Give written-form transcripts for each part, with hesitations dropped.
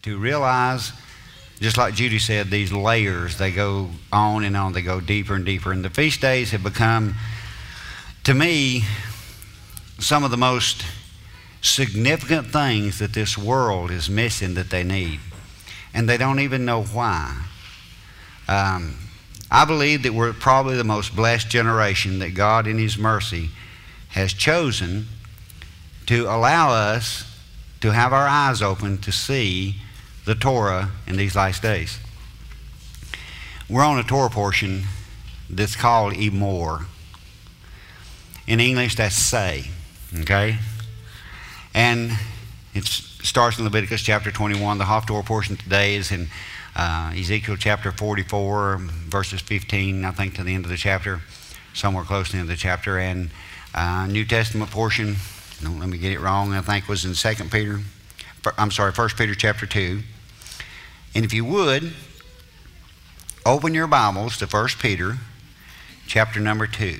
to realize, just like Judy said, these layers, they go on and on, they go deeper and deeper. And the feast days have become, to me, some of the most significant things that this world is missing that they need. And they don't even know why. I believe that we're probably the most blessed generation that God in His mercy has chosen to allow us to have our eyes open to see the Torah in these last days. We're on a Torah portion that's called Emor. In English, that's say, okay? And it starts in Leviticus chapter 21. The Haftorah portion today is in Ezekiel chapter 44, verses 15, I think, to the end of the chapter, somewhere close to the end of the chapter. And New Testament portion, don't let me get it wrong, I think was in 1 Peter chapter 2. And if you would, open your Bibles to 1 Peter chapter number 2.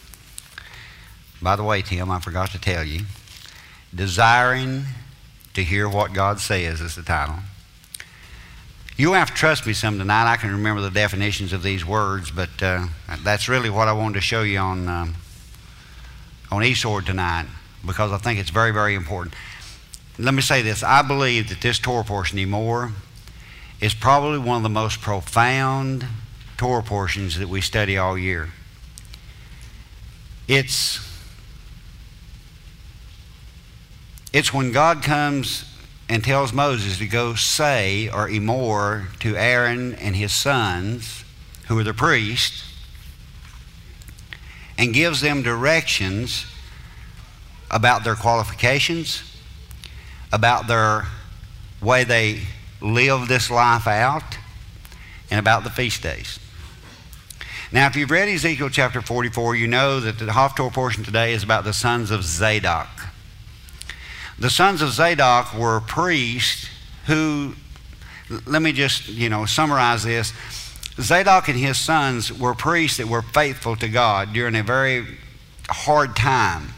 By the way, Tim, I forgot to tell you, Desiring to Hear What God Says is the title. You'll have to trust me some tonight. I can remember the definitions of these words, but that's really what I wanted to show you on eSword tonight, because I think it's very, very important. Let me say this. I believe that this Torah portion, Emor, is probably one of the most profound Torah portions that we study all year. It's when God comes and tells Moses to go say, or Emor, to Aaron and his sons, who are the priests, and gives them directions about their qualifications, about their way they live this life out, and about the feast days. Now, if you've read Ezekiel chapter 44, you know that the Haftorah portion today is about the sons of Zadok. The sons of Zadok were priests who, let me just, summarize this. Zadok and his sons were priests that were faithful to God during a very hard time.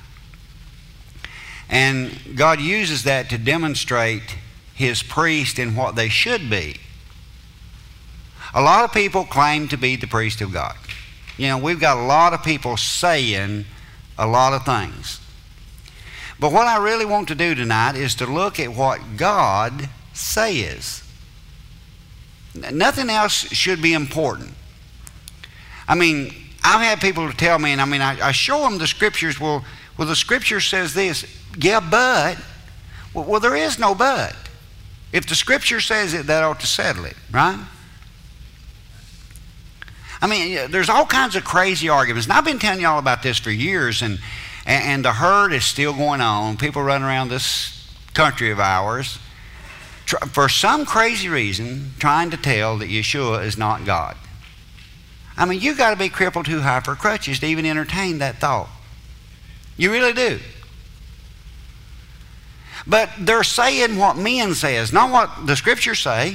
And God uses that to demonstrate His priest and what they should be. A lot of people claim to be the priest of God. We've got a lot of people saying a lot of things. But what I really want to do tonight is to look at what God says. Nothing else should be important. I've had people tell me, and I show them the scriptures. Well, the scripture says this. Yeah, but. Well, there is no but. If the scripture says it, that ought to settle it, right? There's all kinds of crazy arguments. And I've been telling y'all about this for years, and the herd is still going on. People running around this country of ours, for some crazy reason, trying to tell that Yeshua is not God. You got to be crippled too high for crutches to even entertain that thought. You really do. But they're saying what men says, not what the scriptures say.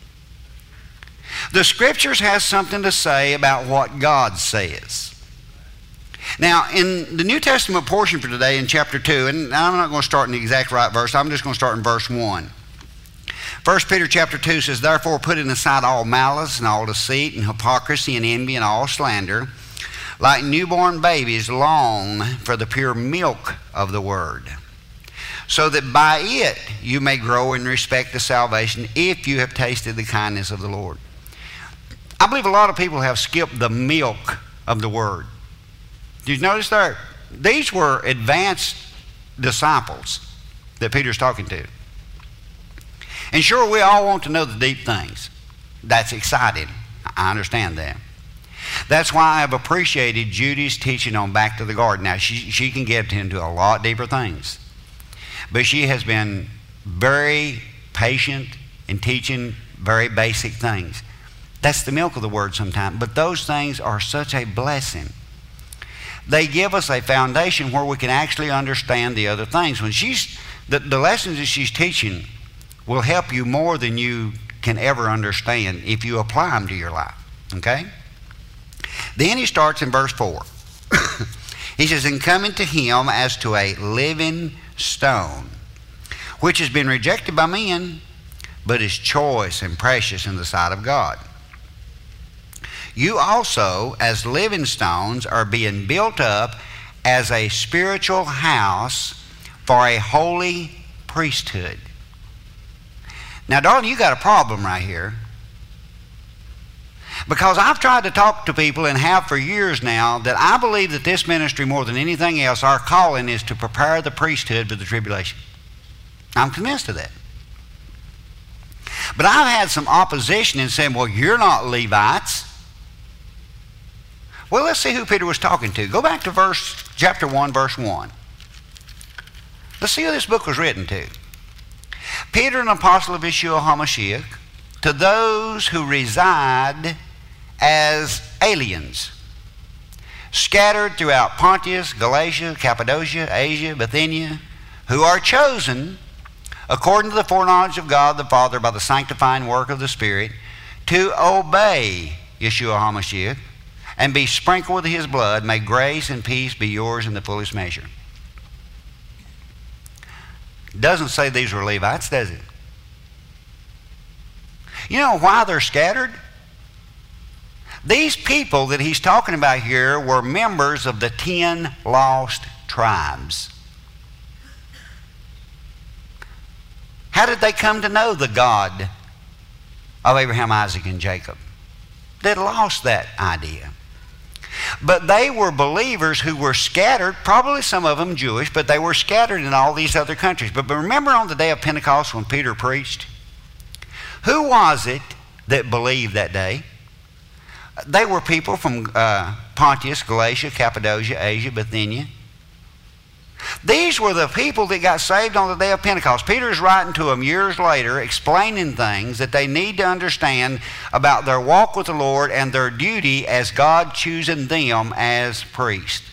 The scriptures has something to say about what God says. Now, in the New Testament portion for today in chapter 2, and I'm not going to start in the exact right verse, I'm just going to start in verse 1. 1 Peter chapter 2 says, Therefore putting aside all malice and all deceit and hypocrisy and envy and all slander, like newborn babies long for the pure milk of the word, so that by it you may grow in respect to salvation, if you have tasted the kindness of the Lord. I believe a lot of people have skipped the milk of the word. Did you notice there? These were advanced disciples that Peter's talking to. And sure, we all want to know the deep things. That's exciting. I understand that. That's why I've appreciated Judy's teaching on Back to the Garden. Now, she can get into a lot deeper things. But she has been very patient in teaching very basic things. That's the milk of the word sometimes. But those things are such a blessing. They give us a foundation where we can actually understand the other things. When the lessons that she's teaching will help you more than you can ever understand if you apply them to your life. Okay? Then he starts in verse 4. He says, And coming to him as to a living stone, which has been rejected by men, but is choice and precious in the sight of God. You also, as living stones, are being built up as a spiritual house for a holy priesthood. Now, darling, you got a problem right here. Because I've tried to talk to people, and have for years now, that I believe that this ministry, more than anything else, our calling is to prepare the priesthood for the tribulation. I'm convinced of that. But I've had some opposition in saying, well, you're not Levites. Well, let's see who Peter was talking to. Go back to chapter 1, verse 1. Let's see who this book was written to. Peter, an apostle of Yeshua HaMashiach, to those who reside as aliens, scattered throughout Pontus, Galatia, Cappadocia, Asia, Bithynia, who are chosen according to the foreknowledge of God the Father by the sanctifying work of the Spirit, to obey Yeshua HaMashiach and be sprinkled with his blood. May grace and peace be yours in the fullest measure. Doesn't say these were Levites, does it? You know why they're scattered? These people that he's talking about here were members of the 10 lost tribes. How did they come to know the God of Abraham, Isaac, and Jacob? They'd lost that idea. But they were believers who were scattered, probably some of them Jewish, but they were scattered in all these other countries. But remember on the day of Pentecost when Peter preached? Who was it that believed that day? They were people from Pontus, Galatia, Cappadocia, Asia, Bithynia. These were the people that got saved on the day of Pentecost. Peter's writing to them years later, explaining things that they need to understand about their walk with the Lord and their duty as God choosing them as priests.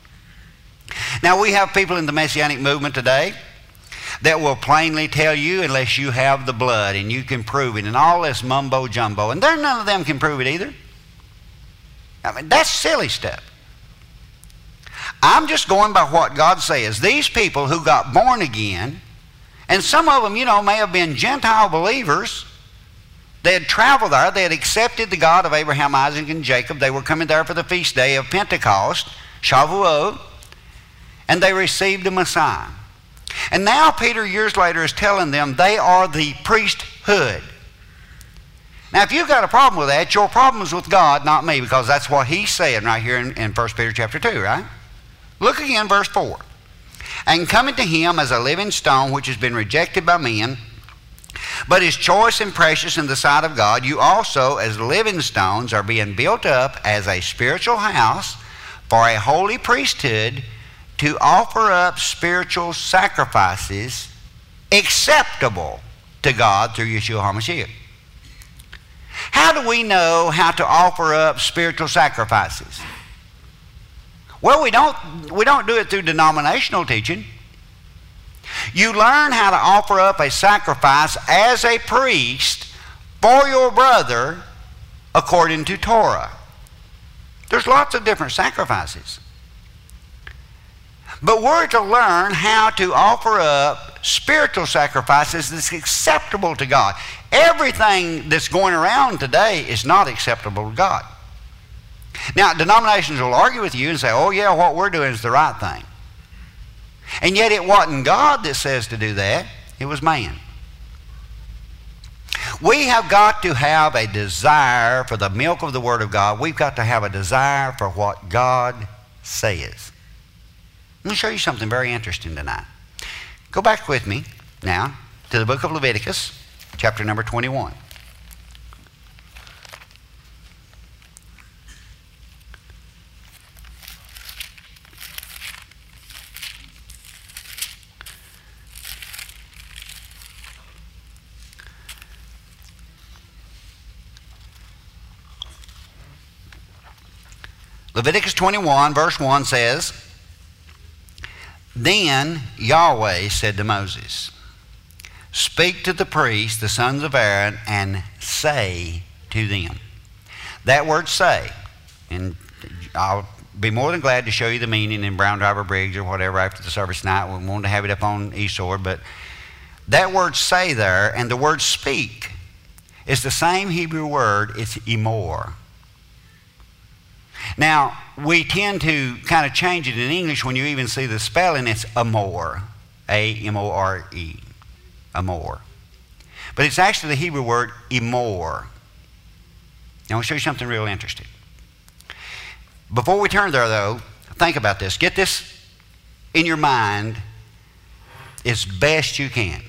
Now, we have people in the Messianic movement today that will plainly tell you unless you have the blood and you can prove it and all this mumbo jumbo. And none of them can prove it either. I mean, that's silly stuff. I'm just going by what God says. These people who got born again, and some of them, may have been Gentile believers. They had traveled there. They had accepted the God of Abraham, Isaac, and Jacob. They were coming there for the feast day of Pentecost, Shavuot, and they received the Messiah. And now Peter, years later, is telling them they are the priesthood. Now, if you've got a problem with that, your problem is with God, not me, because that's what he's saying right here in 1 Peter chapter 2, right? Look again, verse 4. And coming to him as a living stone, which has been rejected by men, but is choice and precious in the sight of God, you also, as living stones, are being built up as a spiritual house for a holy priesthood, to offer up spiritual sacrifices acceptable to God through Yeshua HaMashiach. How do we know how to offer up spiritual sacrifices? Well, we don't do it through denominational teaching. You learn how to offer up a sacrifice as a priest for your brother according to Torah. There's lots of different sacrifices. But we're to learn how to offer up spiritual sacrifices that's acceptable to God. Everything that's going around today is not acceptable to God. Now, denominations will argue with you and say, oh yeah, what we're doing is the right thing. And yet it wasn't God that says to do that. It was man. We have got to have a desire for the milk of the Word of God. We've got to have a desire for what God says. Let me show you something very interesting tonight. Go back with me now to the book of Leviticus, chapter number 21. Leviticus 21, verse 1 says, Then Yahweh said to Moses, Speak to the priests, the sons of Aaron, and say to them. That word say, and I'll be more than glad to show you the meaning in Brown Driver Briggs or whatever after the service tonight. We wanted to have it up on eSword, but That word say there and the word speak is the same Hebrew word. It's emor. Now, we tend to kind of change it in English when you even see the spelling. It's amor, A-M-O-R-E, amor. But it's actually the Hebrew word emor. Now, I'll show you something real interesting. Before we turn there, though, think about this. Get this in your mind as best you can.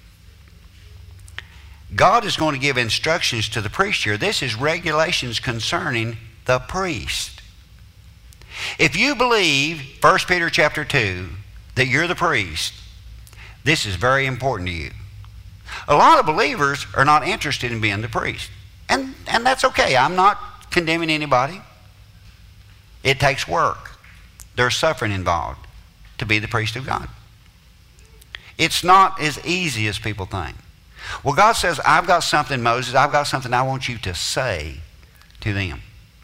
God is going to give instructions to the priest here. This is regulations concerning the priest. If you believe, 1 Peter chapter 2, that you're the priest, this is very important to you. A lot of believers are not interested in being the priest. And that's okay. I'm not condemning anybody. It takes work. There's suffering involved to be the priest of God. It's not as easy as people think. Well, God says, I've got something, Moses, I've got something I want you to say to them.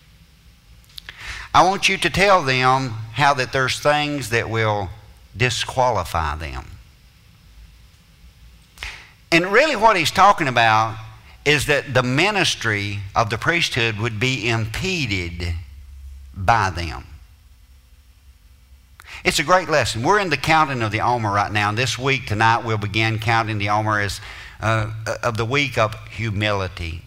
I want you to tell them how that there's things that will disqualify them. And really what he's talking about is that the ministry of the priesthood would be impeded by them. It's a great lesson. We're in the counting of the Omer right now. And this week, tonight, we'll begin counting the Omer as of the week of humility.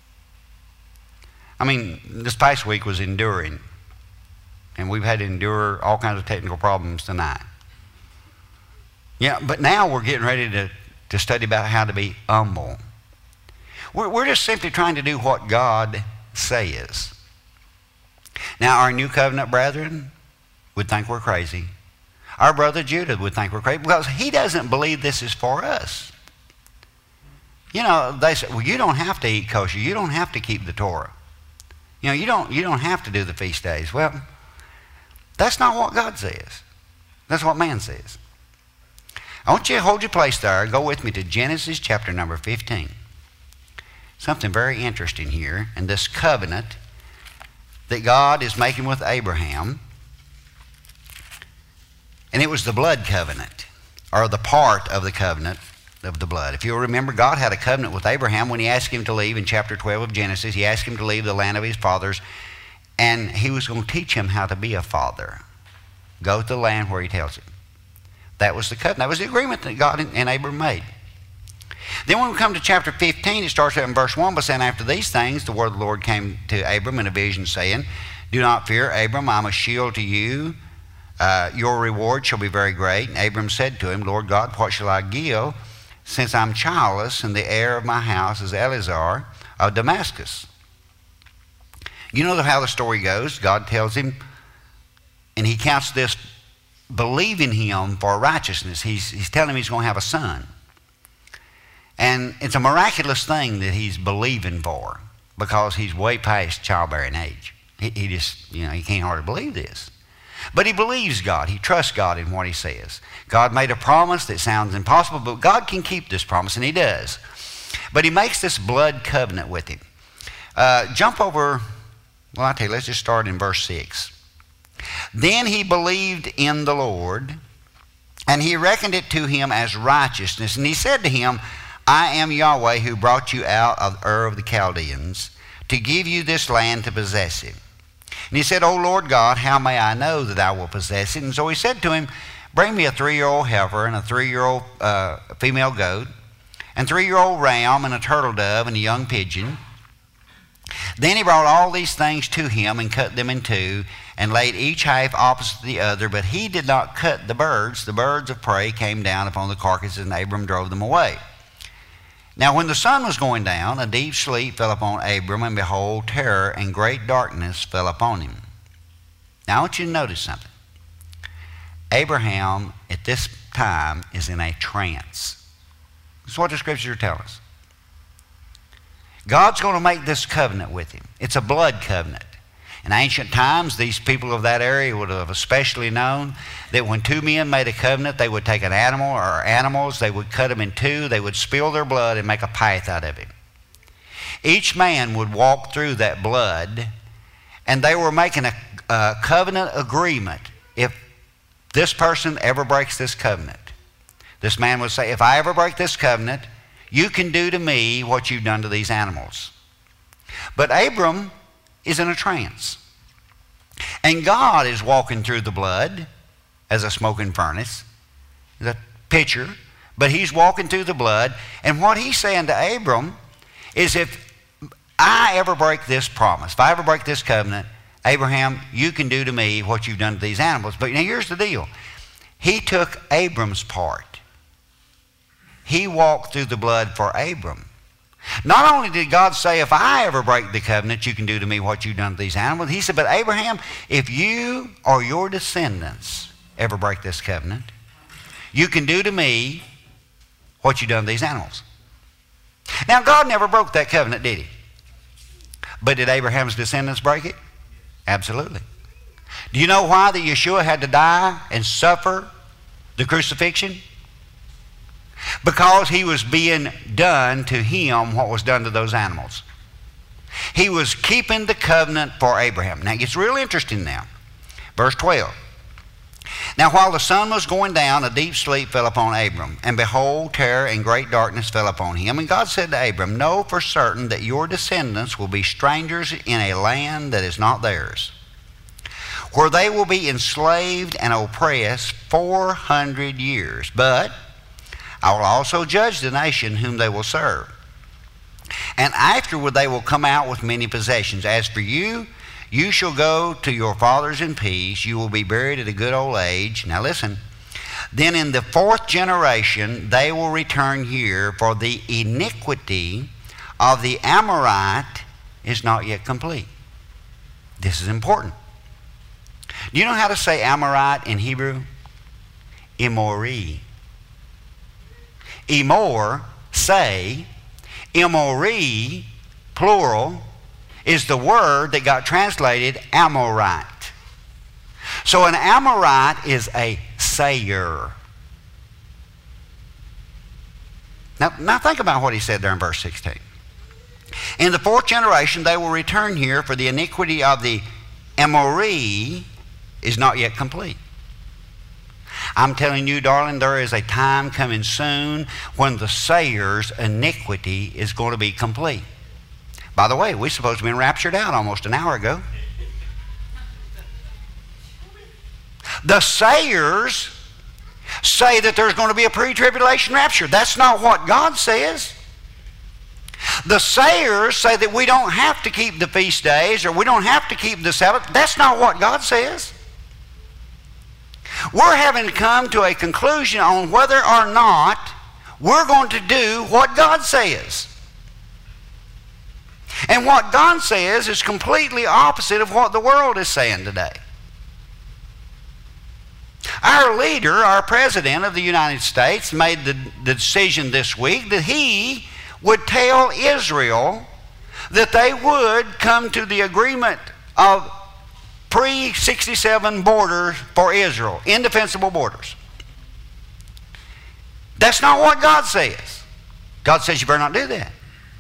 I mean, this past week was enduring. And we've had to endure all kinds of technical problems tonight. Yeah, but now we're getting ready to study about how to be humble. We're just simply trying to do what God says. Now, our new covenant brethren would think we're crazy. Our brother Judah would think we're crazy because he doesn't believe this is for us. You know, they say, well, you don't have to eat kosher. You don't have to keep the Torah. You know, you don't have to do the feast days. Well, that's not what God says. That's what man says. I want you to hold your place there. Go with me to Genesis chapter number 15. Something very interesting here in this covenant that God is making with Abraham. And it was the blood covenant, or the part of the covenant of the blood. If you'll remember, God had a covenant with Abraham when he asked him to leave in chapter 12 of Genesis. He asked him to leave the land of his fathers, and he was going to teach him how to be a father. Go to the land where he tells him. That was the covenant. That was the agreement that God and Abram made. Then when we come to chapter 15, it starts out in verse 1 by saying, after these things, the word of the Lord came to Abram in a vision, saying, do not fear, Abram, I'm a shield to you. Your reward shall be very great. And Abram said to him, Lord God, what shall I give, since I'm childless, and the heir of my house is Eleazar of Damascus? You know how the story goes. God tells him, and he counts this believing him for righteousness. He's telling him he's going to have a son. And it's a miraculous thing that he's believing for because he's way past childbearing age. He just, he can't hardly believe this. But he believes God. He trusts God in what he says. God made a promise that sounds impossible, but God can keep this promise, and he does. But he makes this blood covenant with him. Jump over, well, I tell you, let's just start in verse 6. Then he believed in the Lord, and he reckoned it to him as righteousness. And he said to him, I am Yahweh who brought you out of Ur of the Chaldeans to give you this land to possess it. And he said, O Lord God, how may I know that I will possess it? And so he said to him, bring me a 3-year-old heifer and a 3-year-old female goat, and 3-year-old ram and a turtle dove and a young pigeon. Then he brought all these things to him and cut them in two and laid each half opposite the other, but he did not cut the birds. The birds of prey came down upon the carcasses, and Abram drove them away. Now when the sun was going down, a deep sleep fell upon Abram, and behold, terror and great darkness fell upon him. Now I want you to notice something. Abraham at this time is in a trance. That's what the scriptures tell us. God's going to make this covenant with him. It's a blood covenant. In ancient times, these people of that area would have especially known that when two men made a covenant, they would take an animal or animals, they would cut them in two, they would spill their blood and make a path out of it. Each man would walk through that blood, and they were making a covenant agreement. If this person ever breaks this covenant, This man would say, if I ever break this covenant, you can do to me what you've done to these animals. But Abram is in a trance. And God is walking through the blood as a smoking furnace, the picture, but he's walking through the blood. And what he's saying to Abram is, if I ever break this promise, if I ever break this covenant, Abraham, you can do to me what you've done to these animals. But now here's the deal. He took Abram's part. He walked through the blood for Abram. Not only did God say, if I ever break the covenant, you can do to me what you've done to these animals. He said, but Abraham, if you or your descendants ever break this covenant, you can do to me what you've done to these animals. Now, God never broke that covenant, did he? But did Abraham's descendants break it? Absolutely. Do you know why that Yeshua had to die and suffer the crucifixion? Because he was being done to him what was done to those animals. He was keeping the covenant for Abraham. Now, it gets real interesting now. Verse 12. Now, while the sun was going down, a deep sleep fell upon Abram. And behold, terror and great darkness fell upon him. And God said to Abram, know for certain that your descendants will be strangers in a land that is not theirs, where they will be enslaved and oppressed 400 years. But I will also judge the nation whom they will serve. And afterward they will come out with many possessions. As for you, you shall go to your fathers in peace. You will be buried at a good old age. Now listen. Then in the fourth generation they will return here, for the iniquity of the Amorite is not yet complete. This is important. Do you know how to say Amorite in Hebrew? Emori. Emor, say. Emori, plural, is the word that got translated Amorite. So an Amorite is a sayer. Now think about what he said there in verse 16. In the fourth generation they will return here, for the iniquity of the Emori is not yet complete. I'm telling you, darling, there is a time coming soon when the sayer's iniquity is going to be complete. By the way, we're supposed to have been raptured out almost an hour ago. The sayers say that there's going to be a pre-tribulation rapture. That's not what God says. The sayers say that we don't have to keep the feast days, or we don't have to keep the Sabbath. That's not what God says. We're having to come to a conclusion on whether or not we're going to do what God says. And what God says is completely opposite of what the world is saying today. Our leader, our president of the United States, made the decision this week that he would tell Israel that they would come to the agreement of pre-67 borders for Israel, indefensible borders. That's not what God says. God says you better not do that.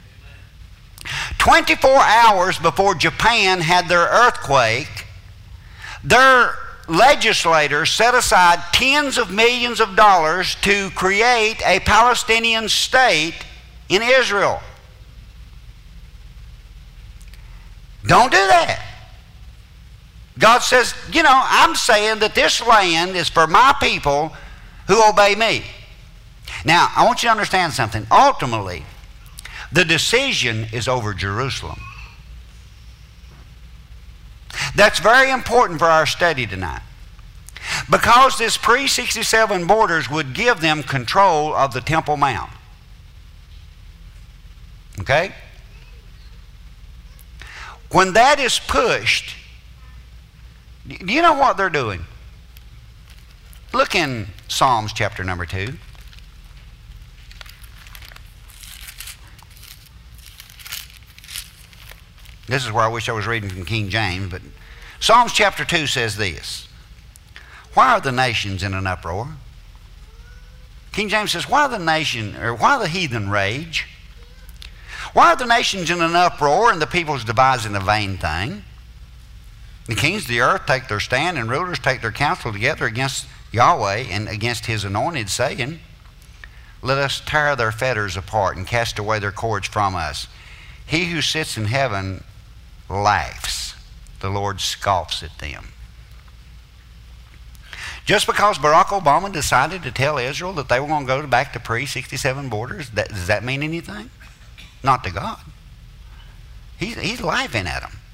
24 hours before Japan had their earthquake, their legislators set aside tens of millions of dollars to create a Palestinian state in Israel. Don't do that. God says, you know, I'm saying that this land is for my people who obey me. Now, I want you to understand something. Ultimately, the decision is over Jerusalem. That's very important for our study tonight. Because this pre-67 borders would give them control of the Temple Mount. Okay? When that is pushed, do you know what they're doing? Look in Psalms chapter number 2. This is where I wish I was reading from King James, but Psalms chapter 2 says this. Why are the nations in an uproar? King James says, why the heathen rage? Why are the nations in an uproar and the peoples devising a vain thing? The kings of the earth take their stand, and rulers take their counsel together against Yahweh and against his anointed, saying, let us tear their fetters apart and cast away their cords from us. He who sits in heaven laughs. The Lord scoffs at them. Just because Barack Obama decided to tell Israel that they were going to go back to pre-67 borders, does that mean anything? Not to God. He's laughing at them.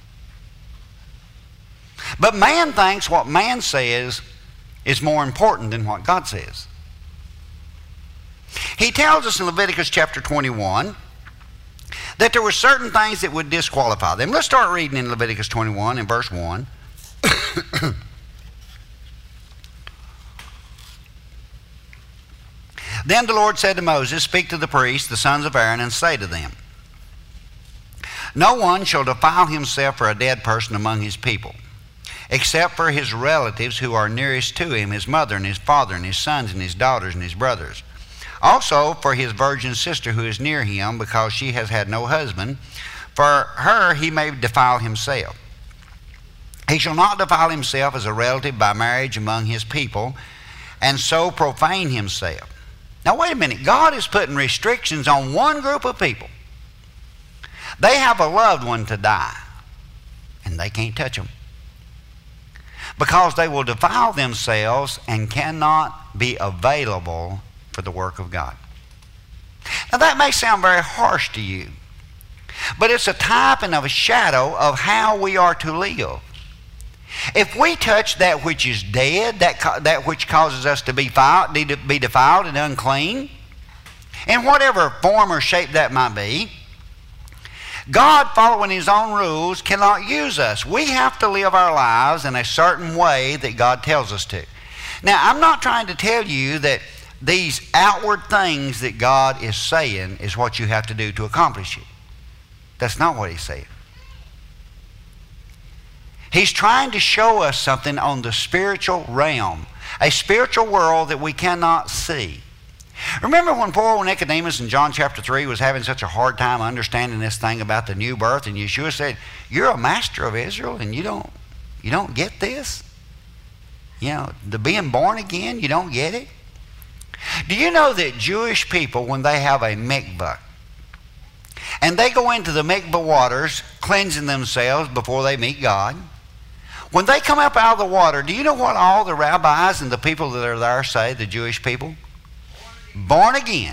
But man thinks what man says is more important than what God says. He tells us in Leviticus chapter 21 that there were certain things that would disqualify them. Let's start reading in Leviticus 21 in verse 1. Then the Lord said to Moses, speak to the priests, the sons of Aaron, and say to them, no one shall defile himself for a dead person among his people, except for his relatives who are nearest to him, his mother and his father and his sons and his daughters and his brothers. Also for his virgin sister who is near him, because she has had no husband, for her he may defile himself. He shall not defile himself as a relative by marriage among his people, and so profane himself. Now wait a minute, God is putting restrictions on one group of people. They have a loved one to die, and they can't touch them, because they will defile themselves and cannot be available for the work of God. Now that may sound very harsh to you, but it's a type and a shadow of how we are to live. If we touch that which is dead, that which causes us to be defiled and unclean, in whatever form or shape that might be, God, following His own rules, cannot use us. We have to live our lives in a certain way that God tells us to. Now, I'm not trying to tell you that these outward things that God is saying is what you have to do to accomplish it. That's not what He's saying. He's trying to show us something on the spiritual realm, a spiritual world that we cannot see. Remember when poor old Nicodemus in John chapter 3 was having such a hard time understanding this thing about the new birth, and Yeshua said, you're a master of Israel and you don't get this? You know, the being born again, you don't get it? Do you know that Jewish people, when they have a mikvah, and they go into the mikvah waters, cleansing themselves before they meet God, when they come up out of the water, do you know what all the rabbis and the people that are there say, the Jewish people? Born again.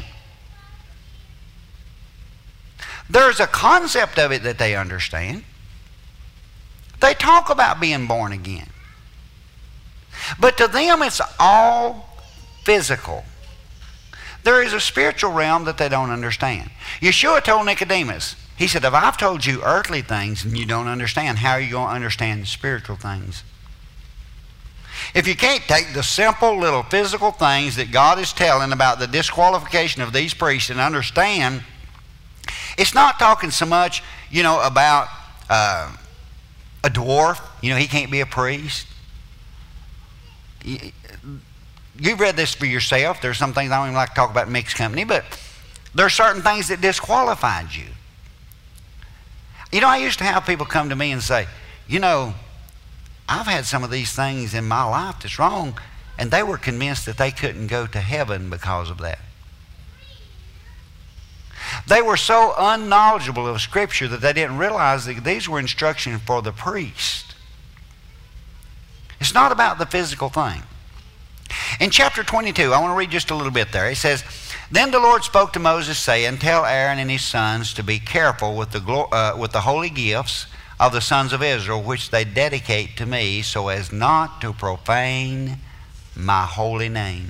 There's a concept of it that they understand. They talk about being born again. But to them it's all physical. There is a spiritual realm that they don't understand. Yeshua told Nicodemus, he said, if I've told you earthly things and you don't understand, how are you going to understand the spiritual things? If you can't take the simple little physical things that God is telling about the disqualification of these priests and understand, it's not talking so much, about a dwarf. He can't be a priest. You've read this for yourself. There's some things I don't even like to talk about in mixed company, but there are certain things that disqualified you. I used to have people come to me and say, I've had some of these things in my life that's wrong, and they were convinced that they couldn't go to heaven because of that. They were so unknowledgeable of Scripture that they didn't realize that these were instructions for the priest. It's not about the physical thing. In chapter 22, I want to read just a little bit there. It says, then the Lord spoke to Moses, saying, tell Aaron and his sons to be careful with the holy gifts of the sons of Israel, which they dedicate to me, so as not to profane my holy name.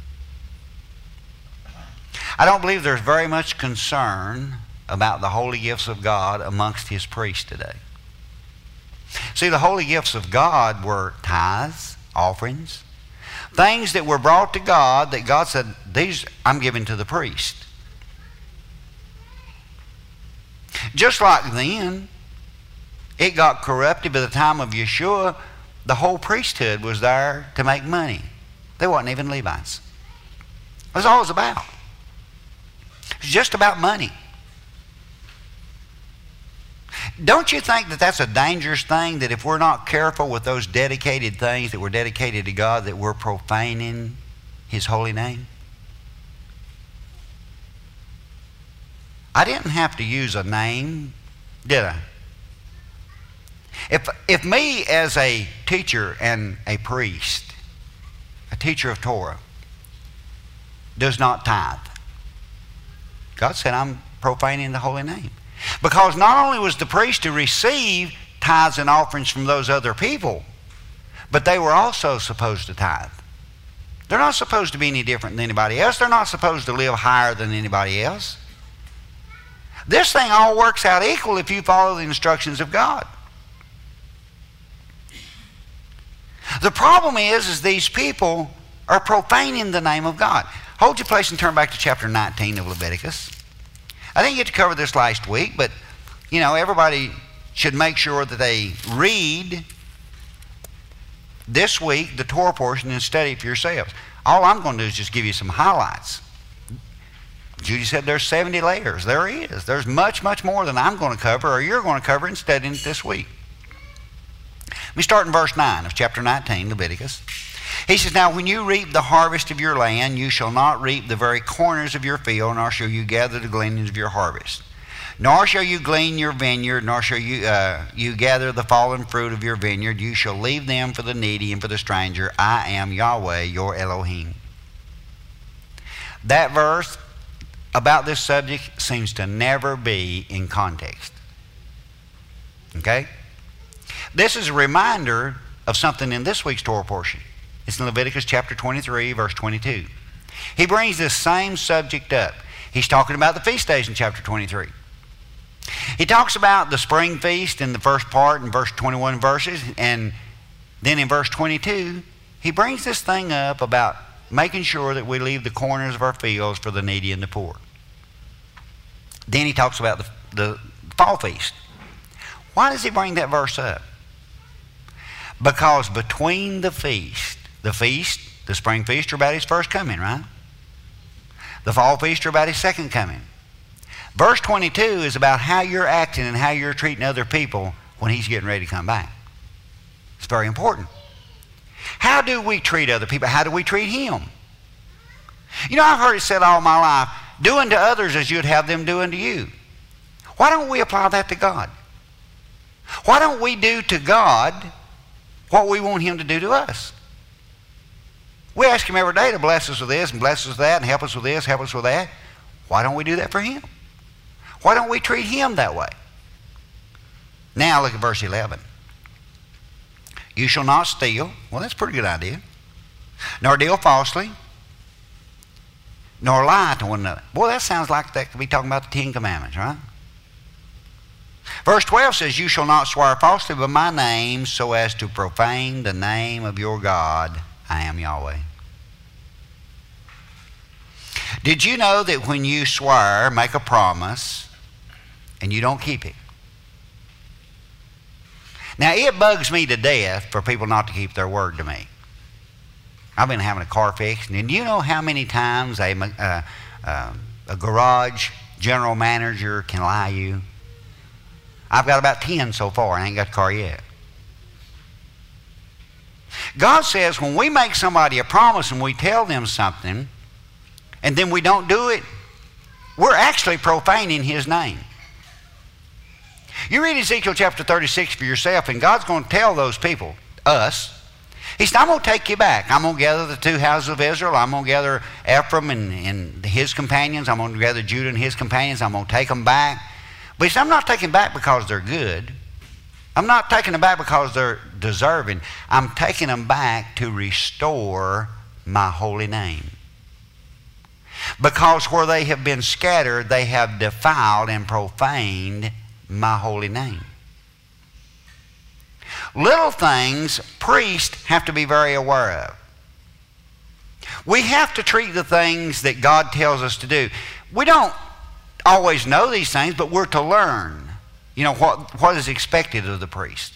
I don't believe there's very much concern about the holy gifts of God amongst His priests today. See, the holy gifts of God were tithes, offerings, things that were brought to God that God said, these I'm giving to the priest. Just like then, it got corrupted by the time of Yeshua. The whole priesthood was there to make money. They weren't even Levites. That's all it was about. It's just about money. Don't you think that that's a dangerous thing, that if we're not careful with those dedicated things that were dedicated to God, that we're profaning His holy name? I didn't have to use a name, did I? If me as a teacher and a priest, a teacher of Torah, does not tithe, God said I'm profaning the holy name. Because not only was the priest to receive tithes and offerings from those other people, but they were also supposed to tithe. They're not supposed to be any different than anybody else. They're not supposed to live higher than anybody else. This thing all works out equal if you follow the instructions of God. The problem is these people are profaning the name of God. Hold your place and turn back to chapter 19 of Leviticus. I didn't get to cover this last week, but everybody should make sure that they read this week the Torah portion and study for yourselves. All I'm going to do is just give you some highlights. Judy said there's 70 layers. There is. There's much, much more than I'm going to cover or you're going to cover in studying it this week. Let me start in verse 9 of chapter 19, Leviticus. He says, "Now when you reap the harvest of your land, you shall not reap the very corners of your field, nor shall you gather the gleanings of your harvest. Nor shall you glean your vineyard, nor shall you gather the fallen fruit of your vineyard. You shall leave them for the needy and for the stranger. I am Yahweh, your Elohim." That verse about this subject seems to never be in context. Okay? This is a reminder of something in this week's Torah portion. It's in Leviticus chapter 23, verse 22. He brings this same subject up. He's talking about the feast days in chapter 23. He talks about the spring feast in the first part in verse 21 verses, and then in verse 22, he brings this thing up about making sure that we leave the corners of our fields for the needy and the poor. Then he talks about the fall feast. Why does he bring that verse up? Because between the feast, the spring feast are about his first coming, right? The fall feast are about his second coming. Verse 22 is about how you're acting and how you're treating other people when he's getting ready to come back. It's very important. How do we treat other people? How do we treat him? I've heard it said all my life, do unto others as you'd have them do unto you. Why don't we apply that to God? Why don't we do to God what we want him to do to us? We ask him every day to bless us with this and bless us with that and help us with this, help us with that. Why don't we do that for him? Why don't we treat him that way? Now look at verse 11. You shall not steal. Well, that's a pretty good idea. Nor deal falsely. Nor lie to one another. Boy, that sounds like that could be talking about the Ten Commandments, right? Verse 12 says, you shall not swear falsely by my name so as to profane the name of your God. I am Yahweh. Did you know that when you swear, make a promise, and you don't keep it? Now, it bugs me to death for people not to keep their word to me. I've been having a car fixed, and do you know how many times a garage general manager can lie you? I've got about 10 so far. I ain't got the car yet. God says when we make somebody a promise and we tell them something and then we don't do it, we're actually profaning his name. You read Ezekiel chapter 36 for yourself, and God's going to tell those people, us, he said, I'm going to take you back. I'm going to gather the two houses of Israel. I'm going to gather Ephraim and his companions. I'm going to gather Judah and his companions. I'm going to take them back. But he said, I'm not taking them back because they're good. I'm not taking them back because they're deserving. I'm taking them back to restore my holy name. Because where they have been scattered, they have defiled and profaned my holy name. Little things priests have to be very aware of. We have to treat the things that God tells us to do. We don't always know these things, but we're to learn, what is expected of the priest.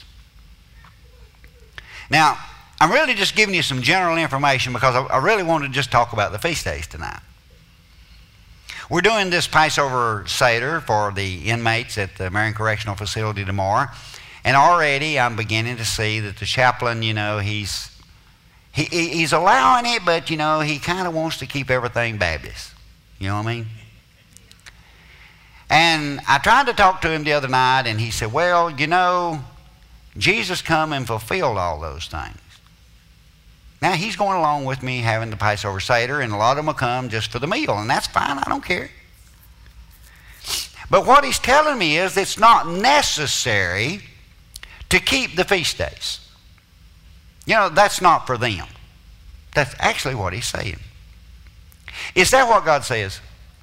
Now, I'm really just giving you some general information because I really want to just talk about the feast days tonight. We're doing this Passover Seder for the inmates at the Marion Correctional Facility tomorrow. And already I'm beginning to see that the chaplain, he's allowing it, but, he kind of wants to keep everything Baptist. You know what I mean? And I tried to talk to him the other night, and he said, well, you know, Jesus come and fulfilled all those things. Now, he's going along with me having the Passover Seder, and a lot of them will come just for the meal, and that's fine. I don't care. But what he's telling me is it's not necessary to keep the feast days. You know, that's not for them. That's actually what he's saying. Is that what God says?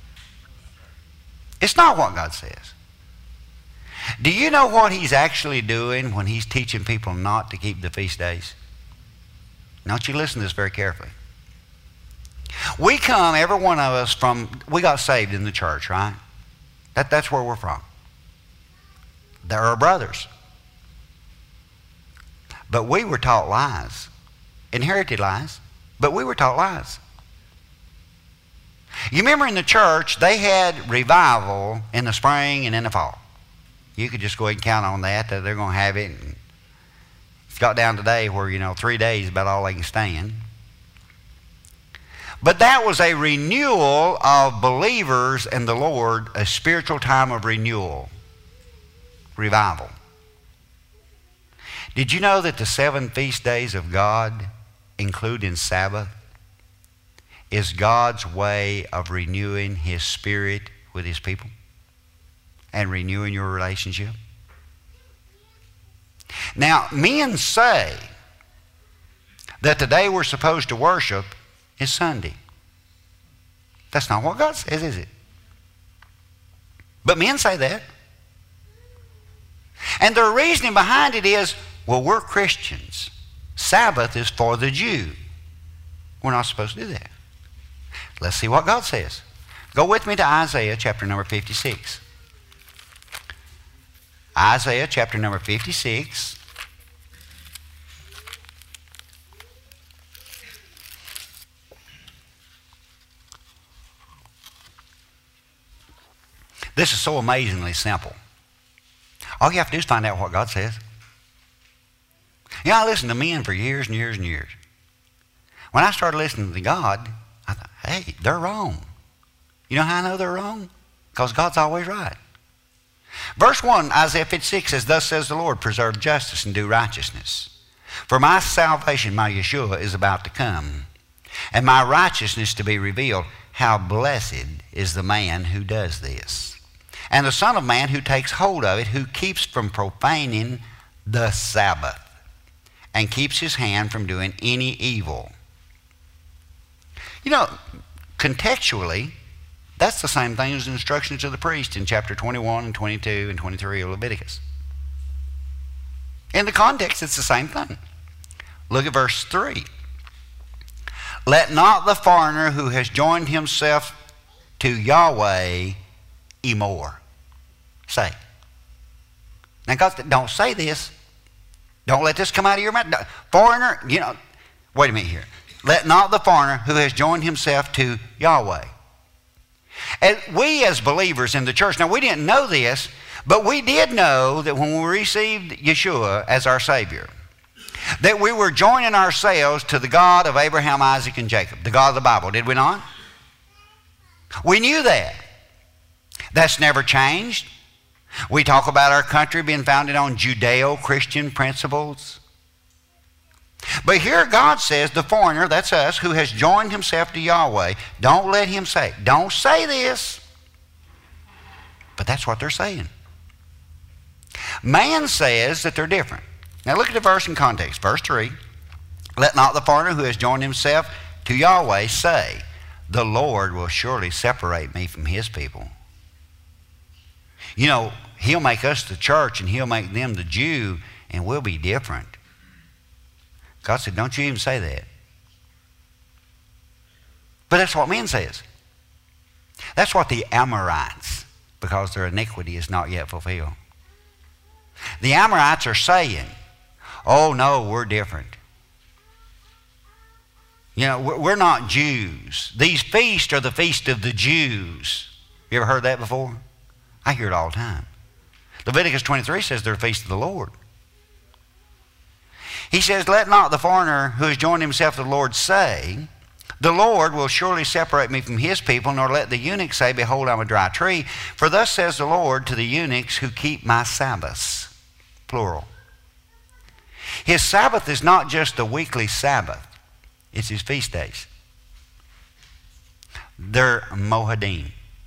It's not what God says. Do you know what he's actually doing when he's teaching people not to keep the feast days? Now, don't you listen to this very carefully. We come, every one of us, we got saved in the church, right? That's where we're from. They're our brothers. But we were taught lies. Inherited lies. But we were taught lies. You remember in the church, they had revival in the spring and in the fall. You could just go ahead and count on that they're going to have it. And it's got down today where, 3 days is about all they can stand. But that was a renewal of believers in the Lord, a spiritual time of renewal, revival. Did you know that the 7 feast days of God, including Sabbath, is God's way of renewing his spirit with his people and renewing your relationship? Now, men say that the day we're supposed to worship is Sunday. That's not what God says, is it? But men say that. And their reasoning behind it is, well, we're Christians. Sabbath is for the Jew. We're not supposed to do that. Let's see what God says. Go with me to Isaiah chapter number 56. Isaiah chapter number 56. This is so amazingly simple. All you have to do is find out what God says. I listened to men for years and years and years. When I started listening to God, I thought, hey, they're wrong. You know how I know they're wrong? Because God's always right. Verse 1, Isaiah 56 says, thus says the Lord, preserve justice and do righteousness. For my salvation, my Yeshua, is about to come, and my righteousness to be revealed. How blessed is the man who does this. And the Son of Man who takes hold of it, who keeps from profaning the Sabbath, and keeps his hand from doing any evil. Contextually, that's the same thing as instructions to the priest in chapter 21 and 22 and 23 of Leviticus. In the context, it's the same thing. Look at verse 3. Let not the foreigner who has joined himself to Yahweh Emor say. Now, God said, don't say this. Don't let this come out of your mouth. Foreigner, wait a minute here. Let not the foreigner who has joined himself to Yahweh. And we as believers in the church, now we didn't know this, but we did know that when we received Yeshua as our Savior, that we were joining ourselves to the God of Abraham, Isaac, and Jacob, the God of the Bible, did we not? We knew that. That's never changed. We talk about our country being founded on Judeo-Christian principles. But here God says, the foreigner, that's us, who has joined himself to Yahweh, don't let him say, don't say this. But that's what they're saying. Man says that they're different. Now look at the verse in context. Verse 3, let not the foreigner who has joined himself to Yahweh say, the Lord will surely separate me from his people. He'll make us the church and he'll make them the Jew, and we'll be different. God said, don't you even say that. But that's what men says. That's what the Amorites, because their iniquity is not yet fulfilled. The Amorites are saying, oh no, we're different. We're not Jews. These feasts are the feast of the Jews. You ever heard that before? I hear it all the time. Leviticus 23 says they're a feast of the Lord. He says, let not the foreigner who has joined himself to the Lord say, The Lord will surely separate me from his people, nor let the eunuch say, behold, I'm a dry tree. For thus says the Lord to the eunuchs who keep my Sabbaths, plural. His Sabbath is not just the weekly Sabbath. It's his feast days. They're Moedim.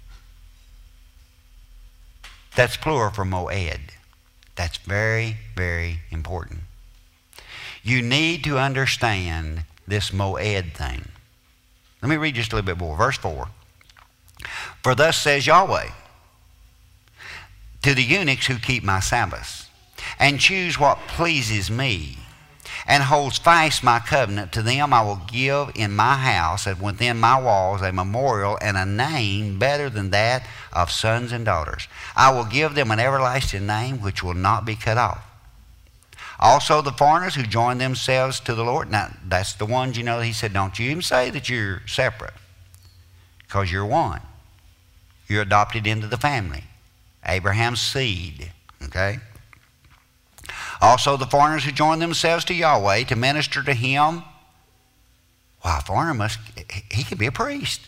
That's plural for Moed. That's very, very important. You need to understand this Moed thing. Let me read just a little bit more. Verse 4. For thus says Yahweh to the eunuchs who keep my Sabbaths, and choose what pleases me, and holds fast my covenant, to them I will give in my house and within my walls a memorial and a name better than that of sons and daughters. I will give them an everlasting name which will not be cut off. Also the foreigners who join themselves to the Lord. Now that's the ones, he said, don't you even say that you're separate, because you're one. You're adopted into the family, Abraham's seed. Okay. Also the foreigners who join themselves to Yahweh to minister to him. Well, a foreigner he can be a priest.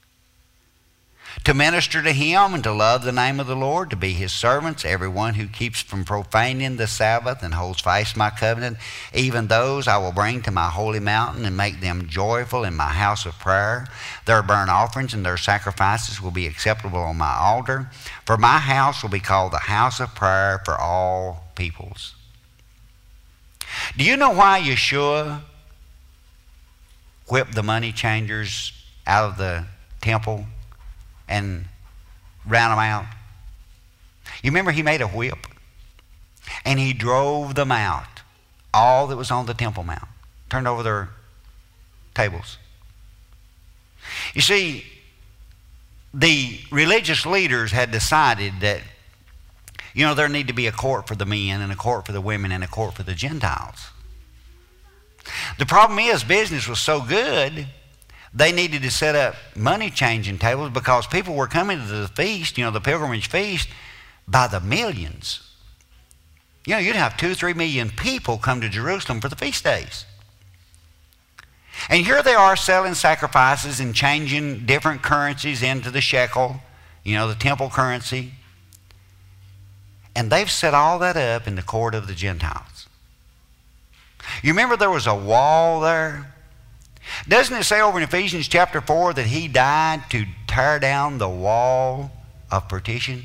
To minister to him and to love the name of the Lord, to be his servants, everyone who keeps from profaning the Sabbath and holds fast my covenant, even those I will bring to my holy mountain and make them joyful in my house of prayer. Their burnt offerings and their sacrifices will be acceptable on my altar, for my house will be called the house of prayer for all peoples. Do you know why Yeshua whipped the money changers out of the temple and ran them out? You remember he made a whip and he drove them out, all that was on the Temple Mount, turned over their tables. You see, the religious leaders had decided that there need to be a court for the men and a court for the women and a court for the Gentiles. The problem is business was so good, they needed to set up money changing tables because people were coming to the feast, the pilgrimage feast, by the millions. You'd have 2-3 million people come to Jerusalem for the feast days. And here they are selling sacrifices and changing different currencies into the shekel, the temple currency. And they've set all that up in the court of the Gentiles. You remember there was a wall there? Doesn't it say over in Ephesians chapter 4 that he died to tear down the wall of partition?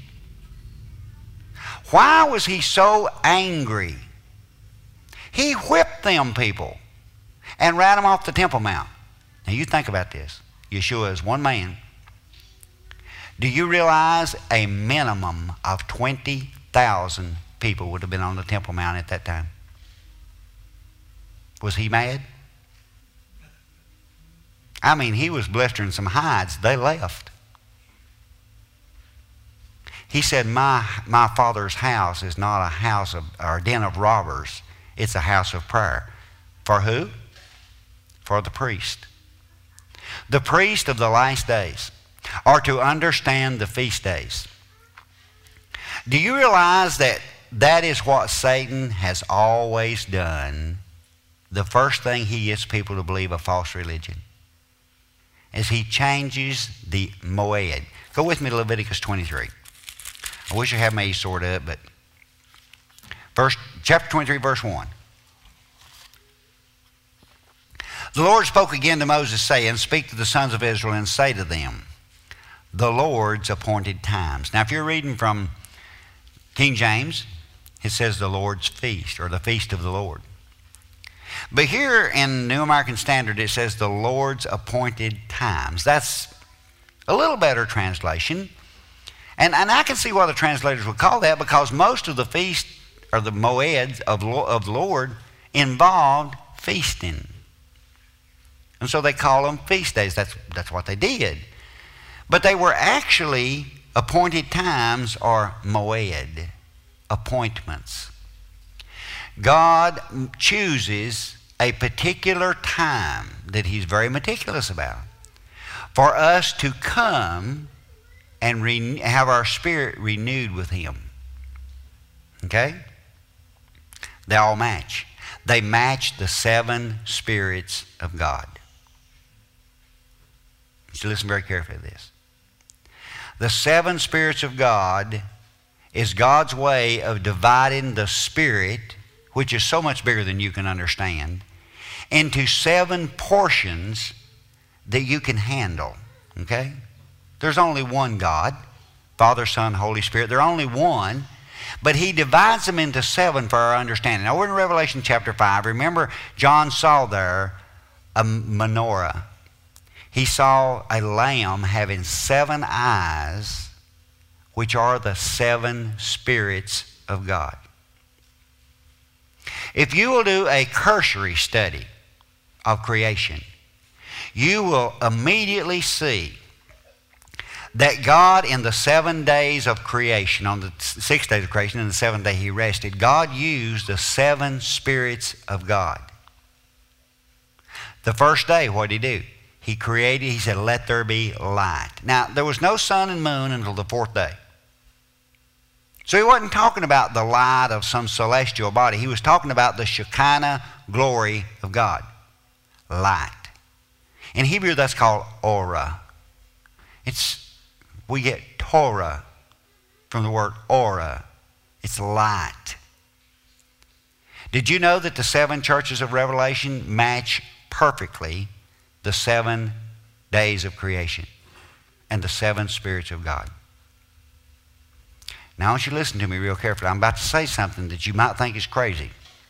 Why was he so angry? He whipped them people and ran them off the Temple Mount. Now you think about this. Yeshua is one man. Do you realize a minimum of 20,000 people would have been on the Temple Mount at that time? Was he mad? He was blistering some hides. They left. He said, my Father's house is not a house or a den of robbers. It's a house of prayer. For who? For the priest. The priest of the last days are to understand the feast days. Do you realize that is what Satan has always done? The first thing he gets people to believe a false religion is he changes the Moed. Go with me to Leviticus 23. I wish I had my sword up, but chapter 23, verse 1. The Lord spoke again to Moses, saying, speak to the sons of Israel and say to them, the Lord's appointed times. Now, if you're reading from King James, it says the Lord's feast, or the feast of the Lord. But here in New American Standard, it says the Lord's appointed times. That's a little better translation. And I can see why the translators would call that, because most of the feast, or the moeds of the Lord, involved feasting. And so they call them feast days. That's what they did. But they were actually appointed times, or moed, appointments. God chooses a particular time that he's very meticulous about for us to come and have our spirit renewed with him. Okay? They all match. They match the 7 spirits of God. So listen very carefully to this. The seven spirits of God is God's way of dividing the Spirit, which is so much bigger than you can understand, into seven portions that you can handle. Okay? There's only one God, Father, Son, Holy Spirit. They're only one, but He divides them into seven for our understanding. Now we're in Revelation chapter 5. Remember, John saw there a menorah. He saw a lamb having 7 eyes, which are the 7 spirits of God. If you will do a cursory study of creation, you will immediately see that God in the 7 days of creation, on the 6 days of creation, and the 7th day He rested, God used the 7 spirits of God. The first day, what did He do? He created, He said, let there be light. Now, there was no sun and moon until the 4th day. So He wasn't talking about the light of some celestial body. He was talking about the Shekinah glory of God. Light. In Hebrew, that's called aura. We get Torah from the word aura. It's light. Did you know that the 7 churches of Revelation match perfectly the 7 days of creation and the 7 spirits of God? Now I want you to listen to me real carefully. I'm about to say something that you might think is crazy.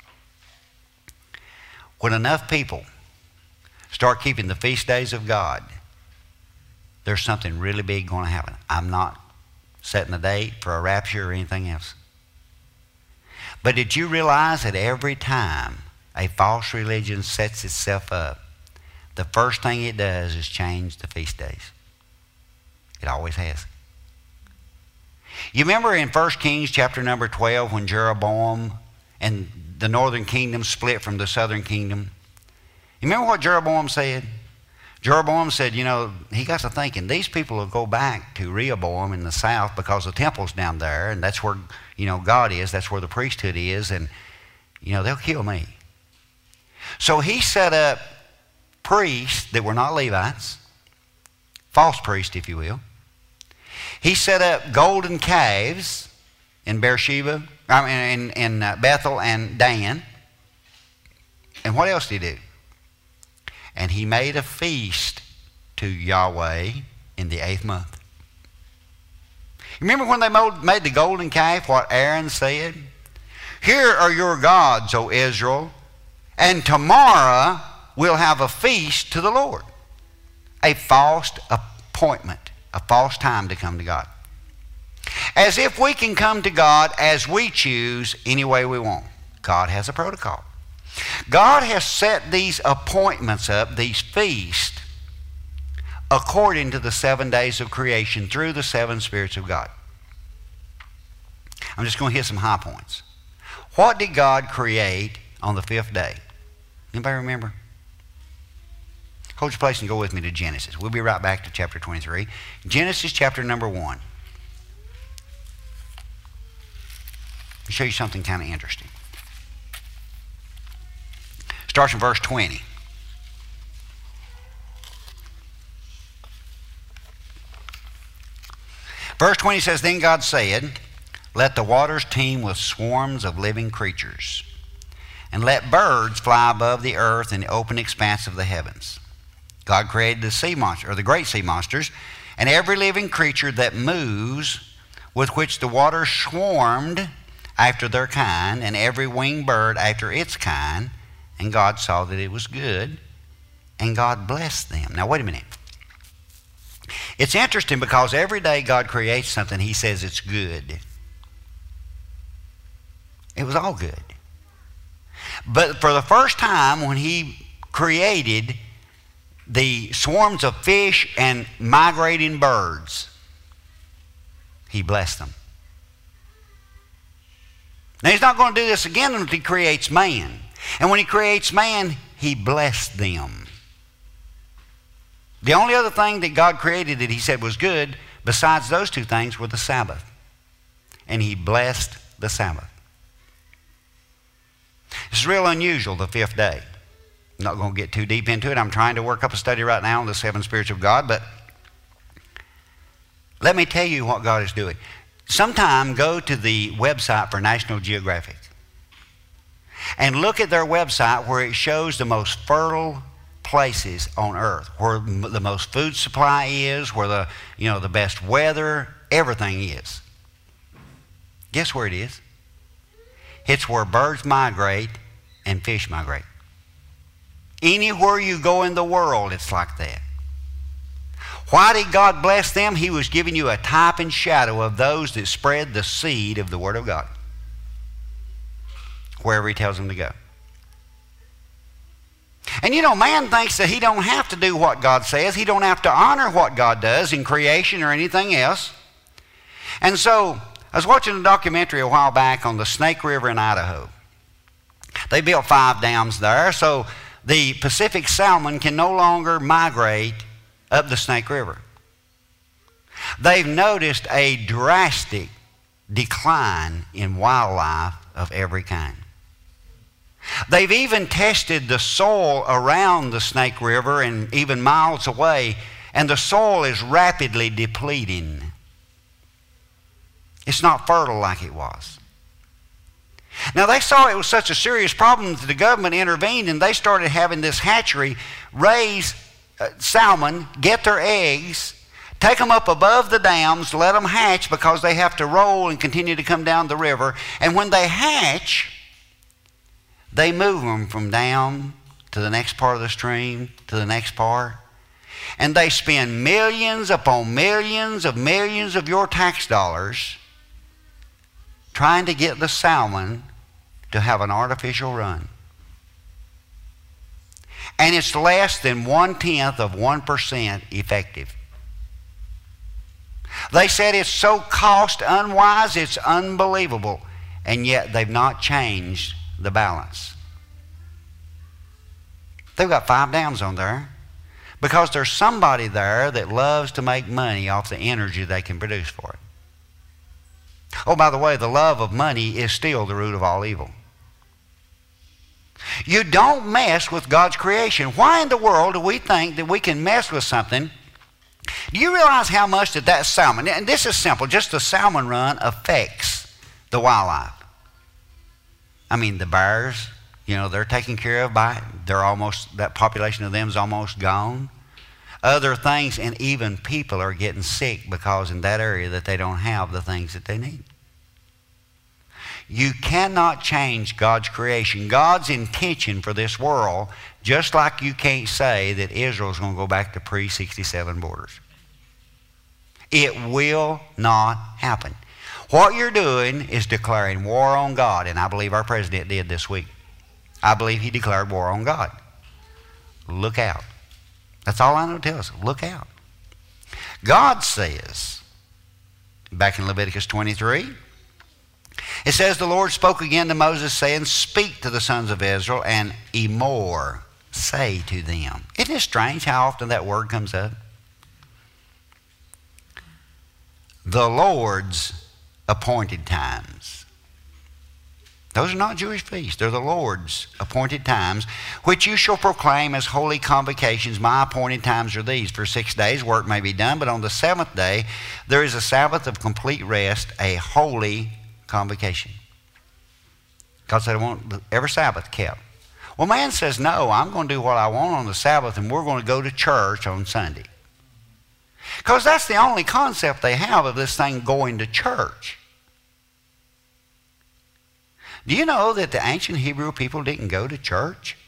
When enough people start keeping the feast days of God, there's something really big going to happen. I'm not setting a date for a rapture or anything else. But did you realize that every time a false religion sets itself up, the first thing it does is change the feast days? It always has. You remember in 1 Kings chapter number 12 when Jeroboam and the northern kingdom split from the southern kingdom? You remember what Jeroboam said? Jeroboam said, he got to thinking, these people will go back to Rehoboam in the south because the temple's down there, and that's where, God is. That's where the priesthood is, and, they'll kill me. So he set up priests that were not Levites, false priests, if you will. He set up golden calves in Beersheba, in Bethel and Dan. And what else did he do? And he made a feast to Yahweh in the 8th month. Remember when they made the golden calf, what Aaron said? Here are your gods, O Israel, and tomorrow we'll have a feast to the Lord. A false appointment, a false time to come to God. As if we can come to God as we choose any way we want. God has a protocol. God has set these appointments up, these feasts, according to the 7 days of creation through the 7 spirits of God. I'm just going to hit some high points. What did God create on the 5th day? Anybody remember? Hold your place and go with me to Genesis. We'll be right back to chapter 23. Genesis chapter number 1. Let me show you something kind of interesting. Starts in verse 20. Verse 20 says, Then God said, Let the waters teem with swarms of living creatures, and let birds fly above the earth in the open expanse of the heavens. God created the sea monster, or the great sea monsters, and every living creature that moves, with which the waters swarmed after their kind, and every winged bird after its kind. And God saw that it was good, and God blessed them. Now, wait a minute. It's interesting because every day God creates something, He says it's good. It was all good. But for the first time, when He created the swarms of fish and migrating birds, He blessed them. Now, He's not going to do this again until He creates man. And when He creates man, He blessed them. The only other thing that God created that He said was good, besides those two things, were the Sabbath. And He blessed the Sabbath. It's real unusual, the 5th day. I'm not going to get too deep into it. I'm trying to work up a study right now on the 7 spirits of God, but let me tell you what God is doing. Sometime go to the website for National Geographic and look at their website where it shows the most fertile places on earth, where the most food supply is, where the best weather, everything is. Guess where it is? It's where birds migrate and fish migrate. Anywhere you go in the world, it's like that. Why did God bless them? He was giving you a type and shadow of those that spread the seed of the Word of God, wherever He tells them to go. And man thinks that he don't have to do what God says. He don't have to honor what God does in creation or anything else. And so, I was watching a documentary a while back on the Snake River in Idaho. They built 5 dams there, so the Pacific salmon can no longer migrate up the Snake River. They've noticed a drastic decline in wildlife of every kind. They've even tested the soil around the Snake River and even miles away, and the soil is rapidly depleting. It's not fertile like it was. Now, they saw it was such a serious problem that the government intervened, and they started having this hatchery raise salmon, get their eggs, take them up above the dams, let them hatch because they have to roll and continue to come down the river. And when they hatch, they move them from down to the next part of the stream, to the next part. And they spend millions upon millions of your tax dollars trying to get the salmon to have an artificial run. And it's less than 0.1% effective. They said it's so cost unwise, it's unbelievable. And yet they've not changed the balance. They've got 5 dams on there because there's somebody there that loves to make money off the energy they can produce for it. Oh, by the way, the love of money is still the root of all evil. You don't mess with God's creation. Why in the world do we think that we can mess with something? Do you realize how much that salmon, and this is simple, just the salmon run affects the wildlife? I mean, the bears, they're taken care of by, that population of them is almost gone. Other things, and even people are getting sick because in that area that they don't have the things that they need. You cannot change God's creation, God's intention for this world, just like you can't say that Israel's going to go back to pre-67 borders. It will not happen. What you're doing is declaring war on God, and I believe our president did this week. I believe he declared war on God. Look out. That's all I know to tell us. Look out. God says, back in Leviticus 23, it says, the Lord spoke again to Moses, saying, speak to the sons of Israel, and Emor, say to them. Isn't it strange how often that word comes up? The Lord's appointed times. Those are not Jewish feasts. They're the Lord's appointed times, which you shall proclaim as holy convocations. My appointed times are these. For 6 days work may be done, but on the 7th day there is a Sabbath of complete rest, a holy convocation. God said, I want every Sabbath kept. Well, man says, no, I'm going to do what I want on the Sabbath, and we're going to go to church on Sunday. Because that's the only concept they have of this thing going to church. Do you know that the ancient Hebrew people didn't go to church?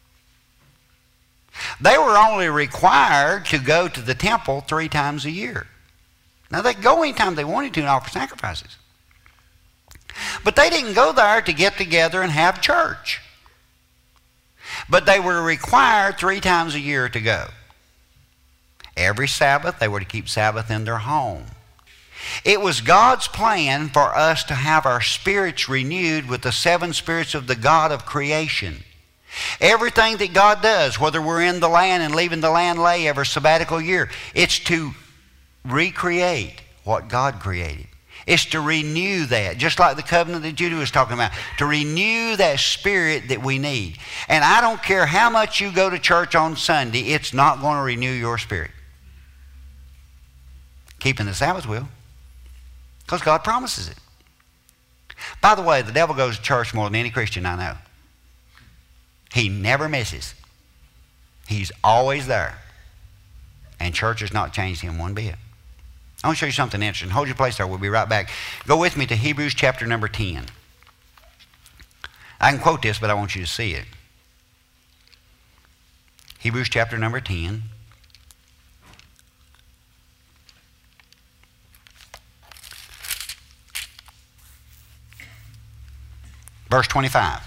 They were only required to go to the temple 3 times a year. Now, they could go anytime they wanted to and offer sacrifices. But they didn't go there to get together and have church. But they were required 3 times a year to go. Every Sabbath, they were to keep Sabbath in their home. It was God's plan for us to have our spirits renewed with the 7 spirits of the God of creation. Everything that God does, whether we're in the land and leaving the land lay every sabbatical year, it's to recreate what God created. It's to renew that, just like the covenant that Judah was talking about, to renew that spirit that we need. And I don't care how much you go to church on Sunday, it's not going to renew your spirit. Keeping the Sabbath will, because God promises it. By the way, the devil goes to church more than any Christian I know. He never misses. He's always there. And church has not changed him one bit. I want to show you something interesting. Hold your place there. We'll be right back. Go with me to Hebrews chapter number 10. I can quote this, but I want you to see it. Hebrews chapter number 10. Verse 25.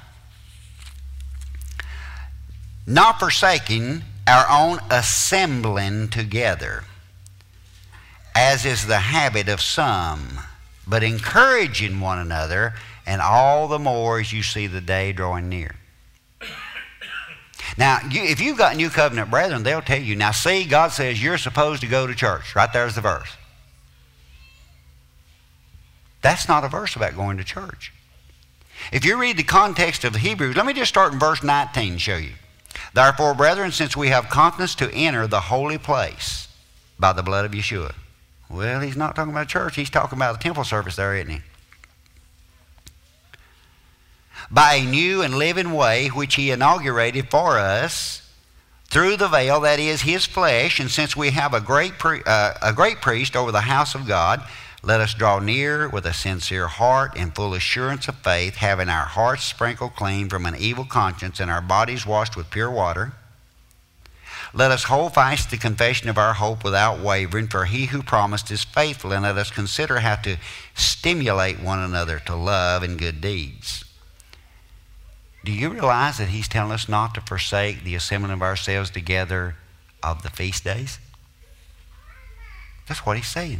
Not forsaking our own assembling together, as is the habit of some, but encouraging one another, and all the more as you see the day drawing near. Now, if you've got New Covenant brethren, they'll tell you, now see, God says you're supposed to go to church. Right there's the verse. That's not a verse about going to church. If you read the context of the Hebrews, let me just start in verse 19 and show you. Therefore, brethren, since we have confidence to enter the holy place by the blood of Yeshua. Well, he's not talking about church. He's talking about the temple service there, isn't he? By a new and living way which he inaugurated for us through the veil, that is his flesh. And since we have a great priest over the house of God, let us draw near with a sincere heart and full assurance of faith, having our hearts sprinkled clean from an evil conscience and our bodies washed with pure water. Let us hold fast the confession of our hope without wavering, for he who promised is faithful, and let us consider how to stimulate one another to love and good deeds. Do you realize that he's telling us not to forsake the assembling of ourselves together of the feast days? That's what he's saying.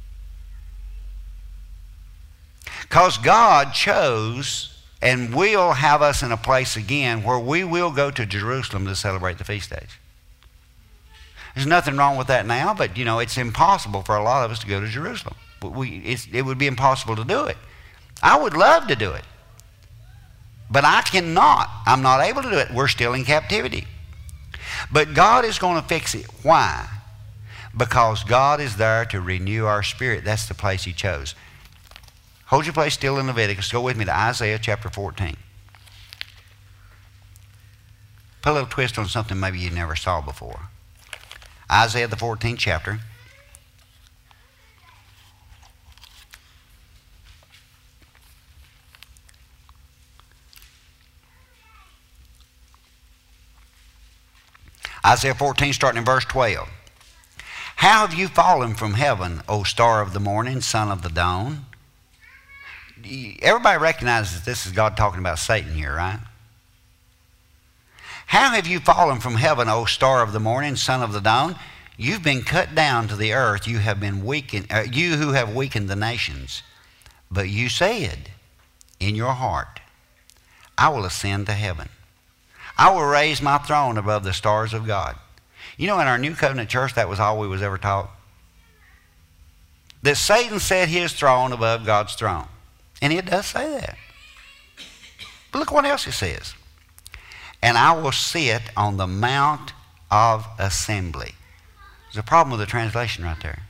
Because God chose and will have us in a place again where we will go to Jerusalem to celebrate the feast days. There's nothing wrong with that now, but you know, it's impossible for a lot of us to go to Jerusalem. It would be impossible to do it. I would love to do it, but I cannot. I'm not able to do it. We're still in captivity. But God is going to fix it. Why? Because God is there to renew our spirit. That's the place he chose. Hold your place still in Leviticus. Go with me to Isaiah chapter 14. Put a little twist on something maybe you never saw before. Isaiah the 14th chapter. Isaiah 14 starting in verse 12. How have you fallen from heaven, O star of the morning, son of the dawn? Everybody recognizes this is God talking about Satan here, right? How have you fallen from heaven, O star of the morning, son of the dawn? You've been cut down to the earth. You have been weakened. You who have weakened the nations. But you said in your heart, I will ascend to heaven. I will raise my throne above the stars of God. You know, in our New Covenant church, that was all we was ever taught. That Satan set his throne above God's throne. And it does say that. But look what else it says. And I will sit on the mount of assembly. There's a problem with the translation right there.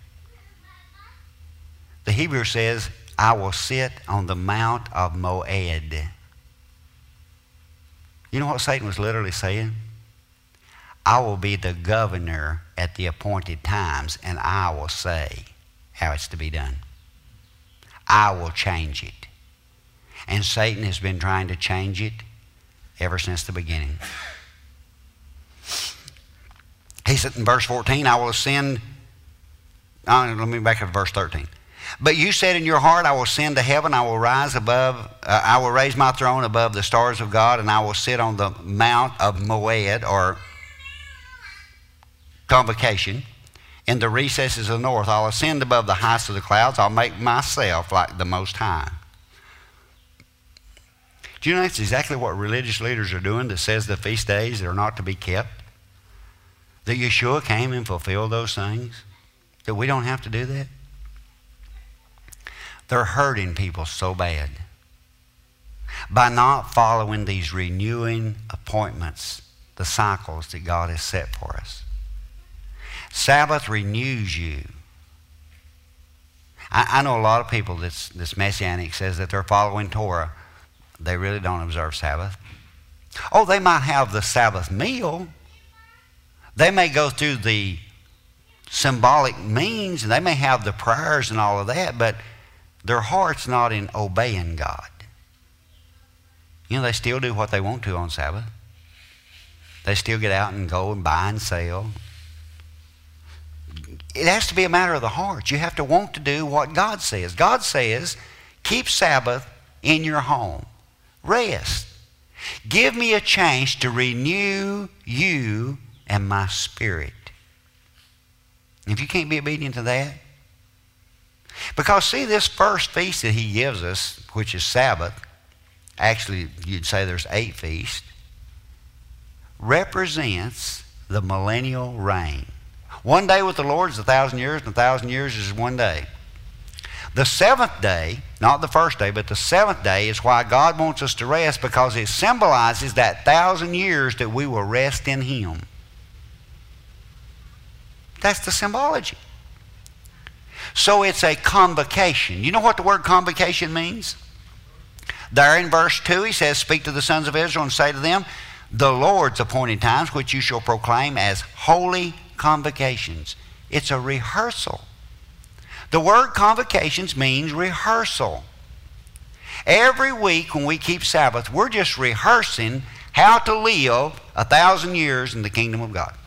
The Hebrew says, I will sit on the mount of Moed. You know what Satan was literally saying? I will be the governor at the appointed times, and I will say how it's to be done. I will change it. And Satan has been trying to change it ever since the beginning. He said in verse 14, I will ascend. Let me back up to verse 13. But you said in your heart, I will ascend to heaven. I will rise above. I will raise my throne above the stars of God, and I will sit on the mount of Moed, or convocation, in the recesses of the north. I'll ascend above the heights of the clouds. I'll make myself like the Most High. Do you know that's exactly what religious leaders are doing that says the feast days are not to be kept? That Yeshua came and fulfilled those things? That we don't have to do that? They're hurting people so bad by not following these renewing appointments, the cycles that God has set for us. Sabbath renews you. I know a lot of people that's Messianic says that they're following Torah. They really don't observe Sabbath. Oh, they might have the Sabbath meal. They may go through the symbolic means, and they may have the prayers and all of that, but their heart's not in obeying God. You know, they still do what they want to on Sabbath. They still get out and go and buy and sell. It has to be a matter of the heart. You have to want to do what God says. God says, keep Sabbath in your home. Rest. Give me a chance to renew you and my spirit. If you can't be obedient to that, because see, this first feast that he gives us, which is Sabbath, actually you'd say there's 8 feasts, represents the millennial reign. One day with the Lord is 1,000 years, and 1,000 years is one day. The 7th day, not the first day, but the 7th day is why God wants us to rest, because it symbolizes that 1,000 years that we will rest in Him. That's the symbology. So it's a convocation. You know what the word convocation means? There in verse 2 he says, speak to the sons of Israel and say to them, the Lord's appointed times which you shall proclaim as holy convocations. It's a rehearsal. The word convocations means rehearsal. Every week when we keep Sabbath, we're just rehearsing how to live 1,000 years in the kingdom of God.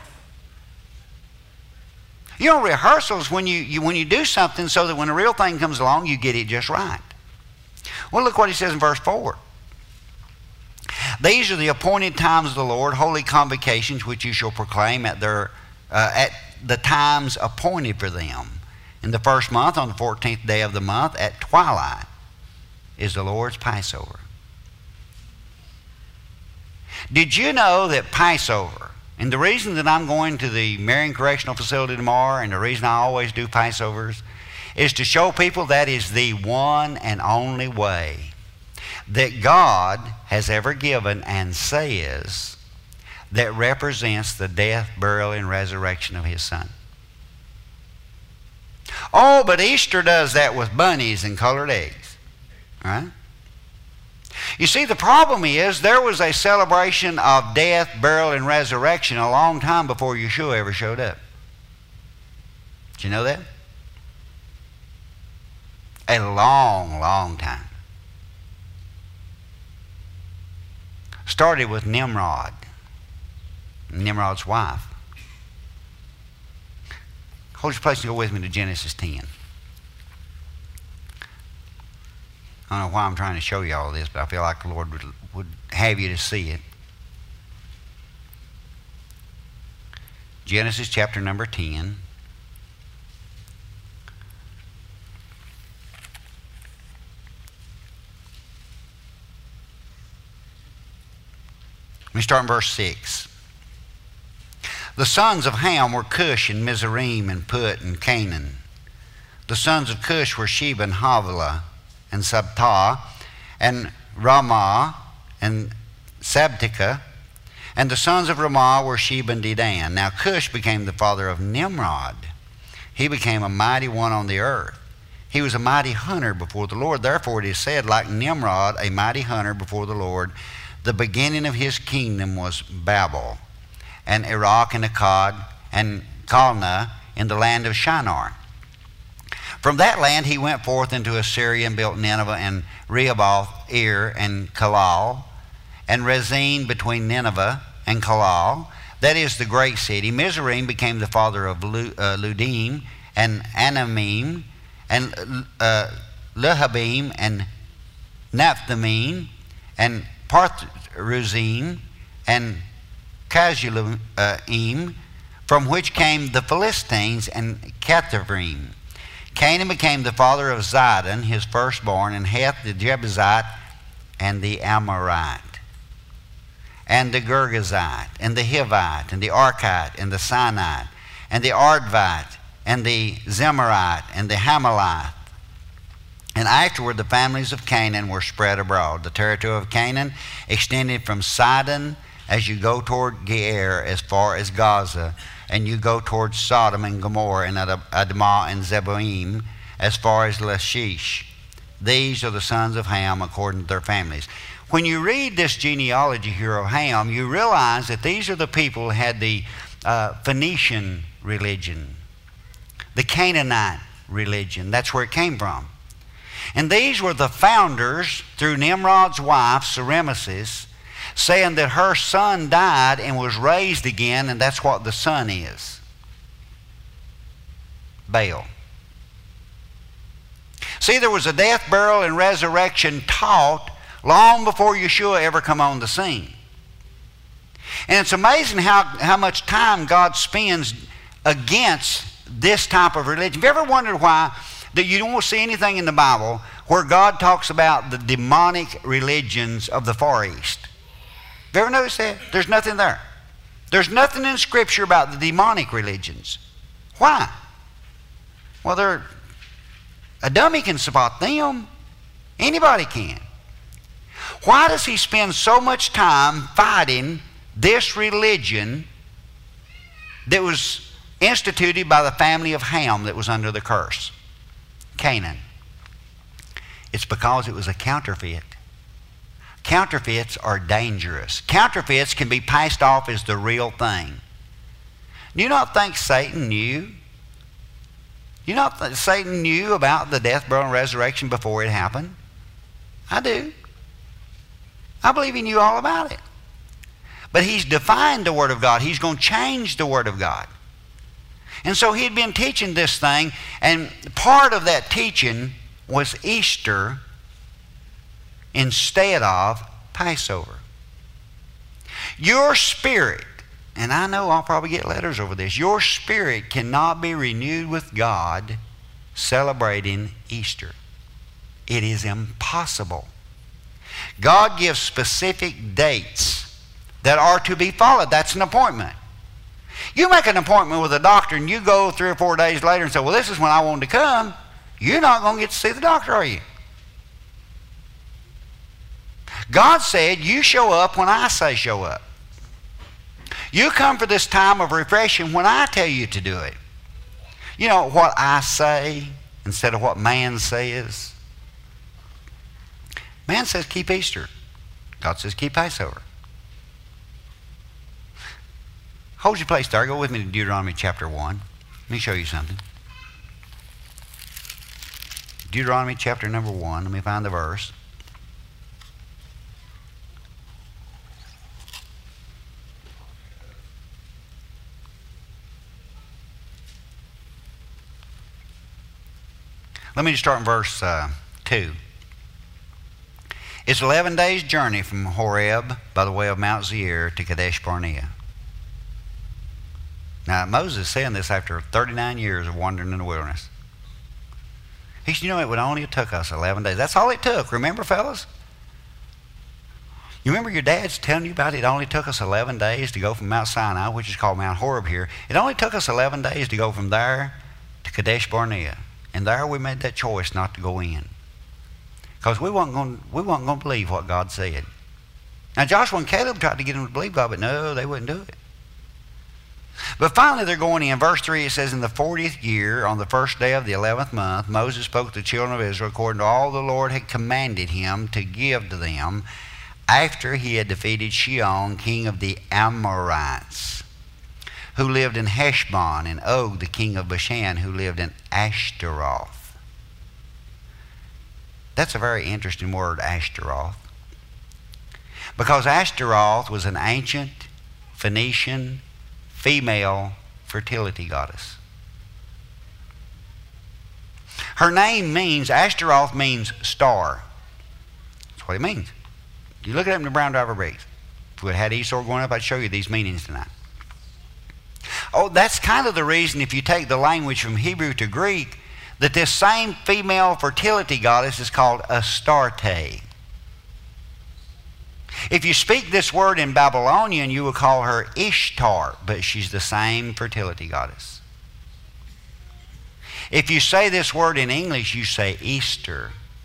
You know, rehearsals when you do something so that when the real thing comes along, you get it just right. Well, look what he says in verse 4. These are the appointed times of the Lord, holy convocations, which you shall proclaim at the times appointed for them. In the first month, on the 14th day of the month, at twilight, is the Lord's Passover. Did you know that Passover, and the reason that I'm going to the Marion Correctional Facility tomorrow, and the reason I always do Passovers, is to show people that is the one and only way that God has ever given and says that represents the death, burial, and resurrection of His Son. Oh, but Easter does that with bunnies and colored eggs. Right? You see, the problem is there was a celebration of death, burial, and resurrection a long time before Yeshua ever showed up. Did you know that? A long, long time. Started with Nimrod, Nimrod's wife. Hold your place and go with me to Genesis 10. I don't know why I'm trying to show you all this, but I feel like the Lord would have you to see it. Genesis chapter number 10. Let me start in verse 6. The sons of Ham were Cush and Mizraim and Put and Canaan. The sons of Cush were Sheba and Havilah and Sabta and Ramah and Sabtika. And the sons of Ramah were Sheba and Dedan. Now Cush became the father of Nimrod. He became a mighty one on the earth. He was a mighty hunter before the Lord. Therefore it is said, like Nimrod, a mighty hunter before the Lord, the beginning of his kingdom was Babel, and Iraq and Akkad, and Calneh in the land of Shinar. From that land he went forth into Assyria and built Nineveh and Rehoboth, Ir, and Kalal, and Rezin between Nineveh and Kalal, that is the great city. Mizraim became the father of Ludim and Anamim and Lehabim and Naphthamim and Parthruzim and Kazulaim, from which came the Philistines and Catharim. Canaan became the father of Zidon, his firstborn, and Heth the Jebusite, and the Amorite, and the Girgazite, and the Hivite, and the Archite, and the Sinite, and the Ardvite, and the Zemarite, and the Hamalite. And afterward the families of Canaan were spread abroad. The territory of Canaan extended from Sidon as you go toward Geer as far as Gaza, and you go toward Sodom and Gomorrah and Admah and Zeboim as far as Lachish. These are the sons of Ham according to their families. When you read this genealogy here of Ham, you realize that these are the people who had the Phoenician religion, the Canaanite religion. That's where it came from. And these were the founders, through Nimrod's wife, Semiramis, saying that her son died and was raised again, and that's what the son is. Baal. See, there was a death, burial, and resurrection taught long before Yeshua ever come on the scene. And it's amazing how much time God spends against this type of religion. Have you ever wondered why that you don't see anything in the Bible where God talks about the demonic religions of the Far East? Have you ever noticed that? There's nothing there. There's nothing in Scripture about the demonic religions. Why? Well, a dummy can spot them. Anybody can. Why does he spend so much time fighting this religion that was instituted by the family of Ham that was under the curse? Canaan. It's because it was a counterfeit. Counterfeits are dangerous. Counterfeits can be passed off as the real thing. Do you not think Satan knew? You know, Satan knew about the death, burial, and resurrection before it happened? I do. I believe he knew all about it. But he's defined the Word of God. He's going to change the Word of God. And so he had been teaching this thing, and part of that teaching was Easter instead of Passover. Your spirit, and I know I'll probably get letters over this, your spirit cannot be renewed with God celebrating Easter. It is impossible. God gives specific dates that are to be followed. That's an appointment. You make an appointment with a doctor and you go 3 or 4 days later and say, well, this is when I wanted to come. You're not going to get to see the doctor, are you? God said, you show up when I say show up. You come for this time of refreshing when I tell you to do it. You know, what I say instead of what man says. Man says keep Easter. God says keep Passover. Hold your place there. Go with me to Deuteronomy chapter 1. Let me show you something. Deuteronomy chapter number 1. Let me find the verse. Let me just start in verse 2. It's 11 days' journey from Horeb by the way of Mount Seir to Kadesh Barnea. Now, Moses is saying this after 39 years of wandering in the wilderness. He said, you know, it would only have took us 11 days. That's all it took. Remember, fellas? You remember your dad's telling you about it only took us 11 days to go from Mount Sinai, which is called Mount Horeb here. It only took us 11 days to go from there to Kadesh Barnea. And there we made that choice not to go in. Because we weren't going to believe what God said. Now Joshua and Caleb tried to get them to believe God, but no, they wouldn't do it. But finally they're going in. Verse 3, it says, in the 40th year, on the first day of the 11th month, Moses spoke to the children of Israel according to all the Lord had commanded him to give to them after he had defeated Sihon, king of the Amorites, who lived in Heshbon, and Og, the king of Bashan, who lived in Ashtaroth. That's a very interesting word, Ashtaroth. Because Ashtaroth was an ancient Phoenician female fertility goddess. Her name means, Ashtaroth means star. That's what it means. You look it up in the Brown Driver Briggs. If we had Esau going up, I'd show you these meanings tonight. Oh, that's kind of the reason, if you take the language from Hebrew to Greek, that this same female fertility goddess is called Astarte. If you speak this word in Babylonian, you would call her Ishtar, but she's the same fertility goddess. If you say this word in English, you say Easter,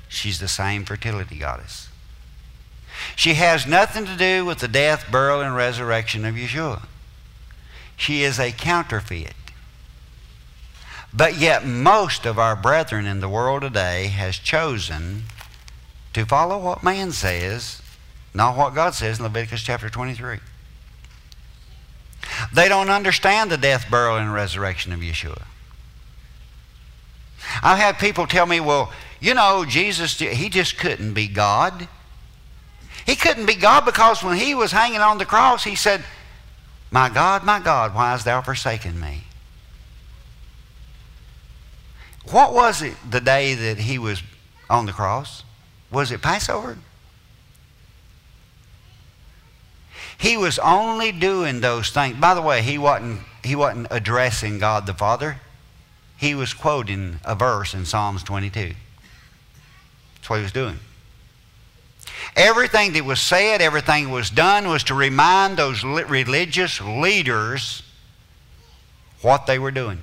she's the same fertility goddess. She has nothing to do with the death, burial, and resurrection of Yeshua. She is a counterfeit. But yet most of our brethren in the world today has chosen to follow what man says, not what God says in Leviticus chapter 23. They don't understand the death, burial, and resurrection of Yeshua. I've had people tell me, well, you know, Jesus, he just couldn't be God. He couldn't be God because when he was hanging on the cross, he said, my God, why hast thou forsaken me? What was it the day that he was on the cross? Was it Passover? He was only doing those things. By the way, he wasn't addressing God the Father. He was quoting a verse in Psalms 22. That's what he was doing. Everything that was said, everything that was done was to remind those religious leaders what they were doing.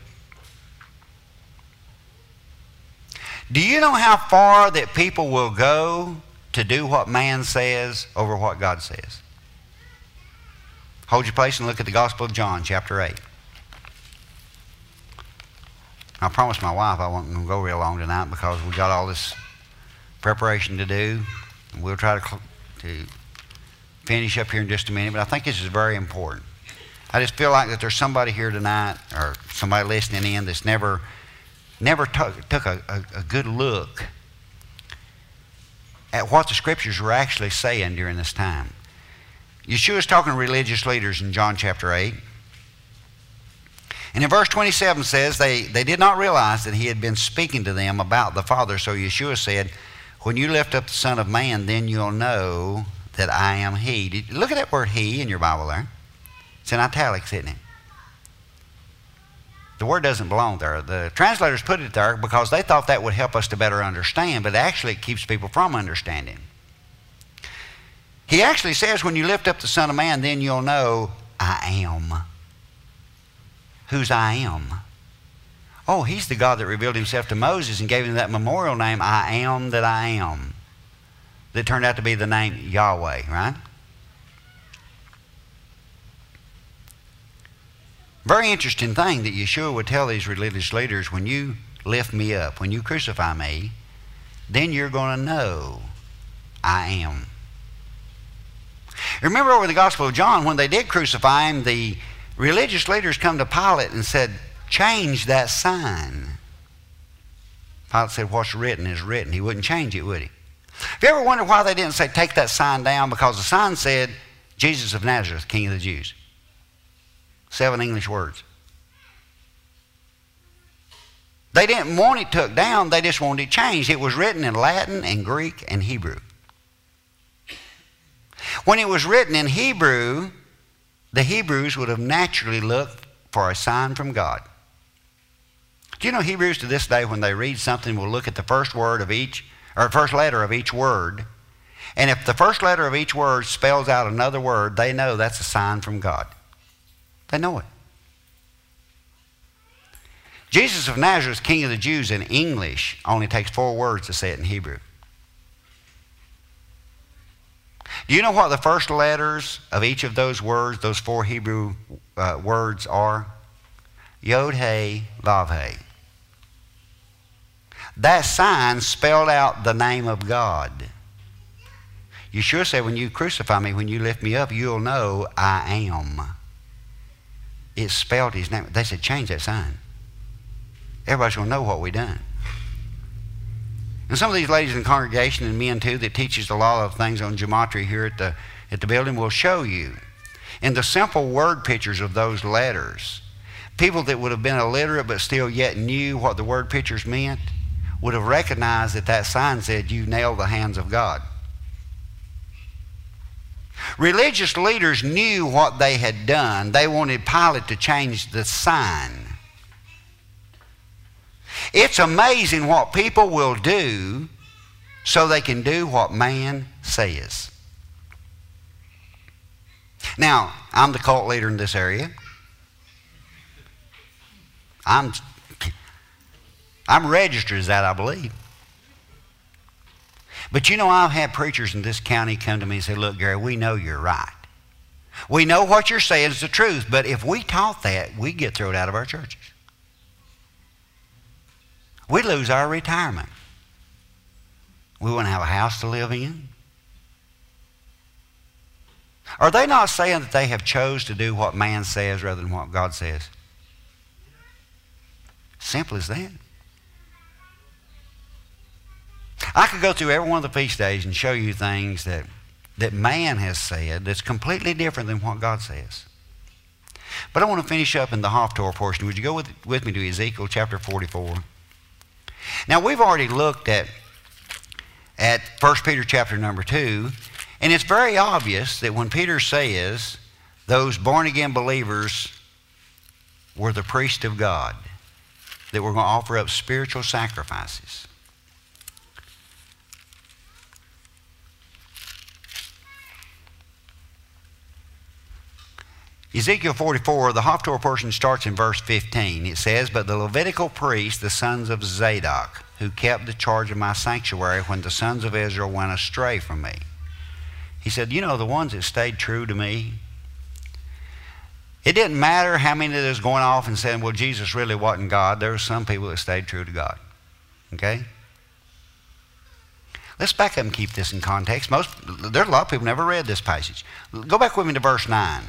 Do you know how far that people will go to do what man says over what God says? Hold your place and look at the Gospel of John, chapter 8. I promised my wife I wasn't going to go real long tonight because we got all this preparation to do. And we'll try to finish up here in just a minute, but I think this is very important. I just feel like that there's somebody here tonight or somebody listening in that's never took a good look at what the Scriptures were actually saying during this time. Yeshua is talking to religious leaders in John chapter 8. And in verse 27 says, they did not realize that he had been speaking to them about the Father. So Yeshua said, when you lift up the Son of Man, then you'll know that I am he. Look at that word he in your Bible there. It's in italics, isn't it? The word doesn't belong there. The translators put it there because they thought that would help us to better understand, but actually it keeps people from understanding. He actually says, when you lift up the Son of Man, then you'll know I am. Who's I am? Oh, he's the God that revealed himself to Moses and gave him that memorial name, I am that I am. That turned out to be the name Yahweh, right? Very interesting thing that Yeshua would tell these religious leaders, when you lift me up, when you crucify me, then you're going to know I am. Remember over the Gospel of John, when they did crucify him, the religious leaders come to Pilate and said, change that sign. Pilate said, what's written is written. He wouldn't change it, would he? Have you ever wondered why they didn't say, take that sign down? Because the sign said, Jesus of Nazareth, King of the Jews. 7 English words. They didn't want it took down, they just wanted it changed. It was written in Latin and Greek and Hebrew. When it was written in Hebrew, the Hebrews would have naturally looked for a sign from God. Do you know Hebrews to this day, when they read something, will look at the first word of each, or first letter of each word, and if the first letter of each word spells out another word, they know that's a sign from God. They know it. Jesus of Nazareth, King of the Jews, in English only takes 4 words to say it in Hebrew. Do you know what the first letters of each of those words, those 4 Hebrew words are? Yod, He, Vav, He. That sign spelled out the name of God. Yeshua said, when you crucify me, when you lift me up, you'll know I am. It spelled his name. They said, change that sign. Everybody's going to know what we done. And some of these ladies in the congregation, and men too, that teaches a lot of things on gematria here at the building, will show you in the simple word pictures of those letters. People that would have been illiterate but still yet knew what the word pictures meant would have recognized that that sign said, you nailed the hands of God. Religious leaders knew what they had done. They wanted Pilate to change the sign. It's amazing what people will do so they can do what man says. Now, I'm the cult leader in this area. I'm registered as that, I believe. But you know, I've had preachers in this county come to me and say, look, Gary, we know you're right. We know what you're saying is the truth, but if we taught that, we'd get thrown out of our churches. We'd lose our retirement. We wouldn't have a house to live in. Are they not saying that they have chose to do what man says rather than what God says? Simple as that. I could go through every one of the feast days and show you things that man has said that's completely different than what God says. But I want to finish up in the Haftorah portion. Would you go with me to Ezekiel chapter 44? Now, we've already looked at 1 Peter chapter number 2, and it's very obvious that when Peter says those born-again believers were the priest of God, that we're going to offer up spiritual sacrifices. Ezekiel 44, the Haftorah portion starts in verse 15. It says, but the Levitical priests, the sons of Zadok, who kept the charge of my sanctuary when the sons of Israel went astray from me. He said, you know, the ones that stayed true to me, it didn't matter how many of those going off and saying, well, Jesus really wasn't God. There were some people that stayed true to God. Okay? Let's back up and keep this in context. There's a lot of people never read this passage. Go back with me to verse 9.